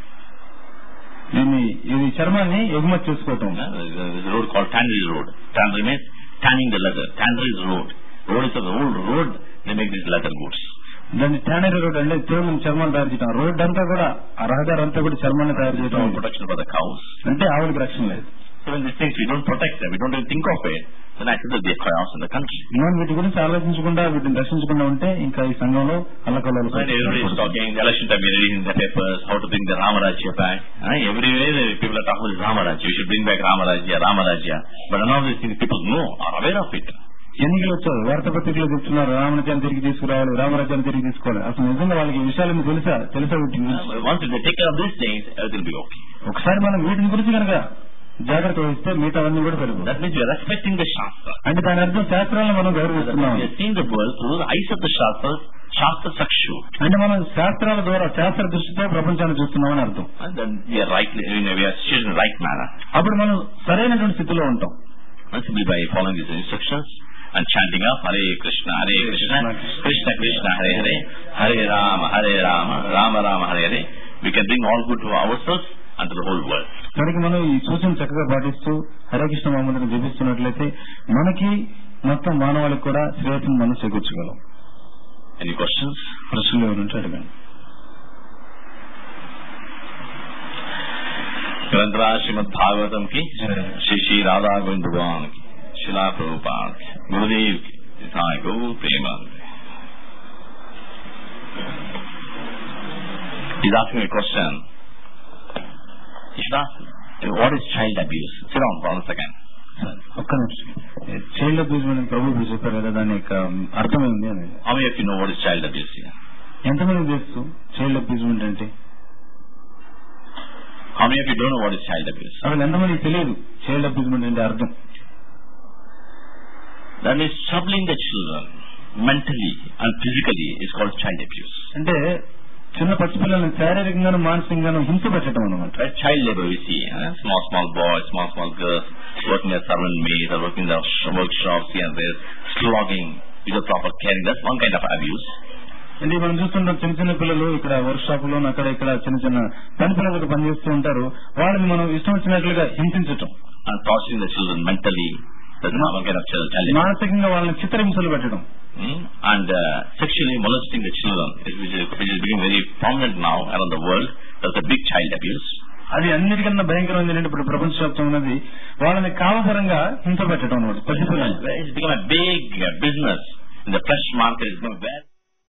ఇది చర్మాన్ని ఎగుమతి చేసుకోవటం. There's a road called Tannery Road. Tannery means tanning the leather. Tannery is road. Road is a old road. They make these leather goods. దాన్ని ట్యానరీ రోడ్ అంటే తేలు చర్మాన్ని తయారు చేయడం. రోడ్ అంతా కూడా ఆ రహదారి అంతా కూడా చర్మాన్ని తయారు చేయడం. ప్రొటెక్షన్ ఫర్ ద కౌస్ అంటే ఆవులకు రక్షణ లేదు. So when these things we don't protect them, we don't even think of it, then actually there'll be a chaos in the country. మనం వీటి గురించి ఆలోచించకుండా వీటిని రక్షించకుండా ఉంటే ఇంకా ఈ సంఘంలో అల్లకల్లోలు. Everybody is talking, the election time we are reading the papers, how to bring the Ramarajya back. Everywhere people are talking about Ramarajya, we should bring back Ramarajya. But none of these things people know, are aware of it. ఎన్నికలు వచ్చాయి, వార్తాపత్రికలు చెప్తున్నారు రామరాజ్యాన్ని తిరిగి తీసుకురావాలి, రామరాజ్యాన్ని తిరిగి తీసుకోవాలి. అసలు నిజంగా వాళ్ళకి ఈ విషయాలను తెలుసా? ఒకసారి మనం వీటిని గురించి కనుక జాగ్రత్త వహిస్తే మిగతావన్నీ కూడా పెరుగుతాయి. అంటే దాని అర్థం శాస్త్రాలను మనం గౌరవిస్తున్నాం. అంటే మనం శాస్త్రాల ద్వారా శాస్త్ర దృష్టితో ప్రపంచాన్ని చూస్తున్నామని అర్థం. అప్పుడు మనం సరైనటువంటి స్థితిలో ఉంటాం. By following these instructions and chanting up Hare Krishna, Krishna Krishna, Hare Hare, Hare Rama, Rama Rama, Hare Hare, we can bring all good to ourselves and to the whole world. కనుక మనం ఈ సూచన చక్కగా పాటిస్తూ హరే కృష్ణ మహామంత్రం జపిస్తున్నట్లయితే మనకి మొత్తం మానవాళికి కూడా శ్రేయస్సును మనం చేకూర్చగలం. Any questions? ప్రశ్నలు ఎవరు అడగండి. ग्रंथराज श्रीमद् भागवतम की, श्री श्री राधा गोविंद भगवान की, शिला प्रभुपाद की, गुरुदेव की, गौ Premanand. He's asking a question. He should ask, what is child abuse? Sit down for a second. ఒక్క నిమిషం. చైల్డ్ అబ్యూస్ అని ప్రభు ఇప్పుడు చెప్పారు కదా, దాని యొక్క అర్థమైంది అని. How many of you know what is child abuse? ఎంతమంది తెలుసు చైల్డ్ అబ్యూస్మెంట్ అంటే? How many of you don't know what is child abuse? అసలు ఎంతమందికి తెలియదు చైల్డ్ అబ్యూస్మెంట్ అంటే అర్థం? That is troubling the children mentally and physically is called child abuse. అంటే చిన్న పసిపిల్లలను శారీరకంగాను మానసికంగాను హింస పెట్టడం అన్నమాట. Child labor we see, small boys, small girls working as servant maids or working in the workshops here and there, slogging without proper caring. That's one kind of abuse. అంటే మనం చూస్తుంటాం చిన్న పిల్లలు ఇక్కడ వర్క్ షాప్ లో అక్కడ ఇక్కడ చిన్న పని పిల్లలకు పనిచేస్తూ ఉంటారు. వాళ్ళని మనం ఇష్టం వచ్చినట్లుగా హింసించటం. And torturing the children mentally. That's one kind of child abuse. మానసికంగా వాళ్ళని చిత్రహింసలు పెట్టడం. And sexually molesting the children, which is becoming very prominent now around the world. That's a big child abuse. అది అన్నిటికన్నా భయంకరమైంది ఏంటంటే ఇప్పుడు ప్రపంచవ్యాప్తంగా ఉన్నది వాళ్ళని కాలపరంగా హింస పెట్టడం అనమాట. It's become a big business in the flesh market.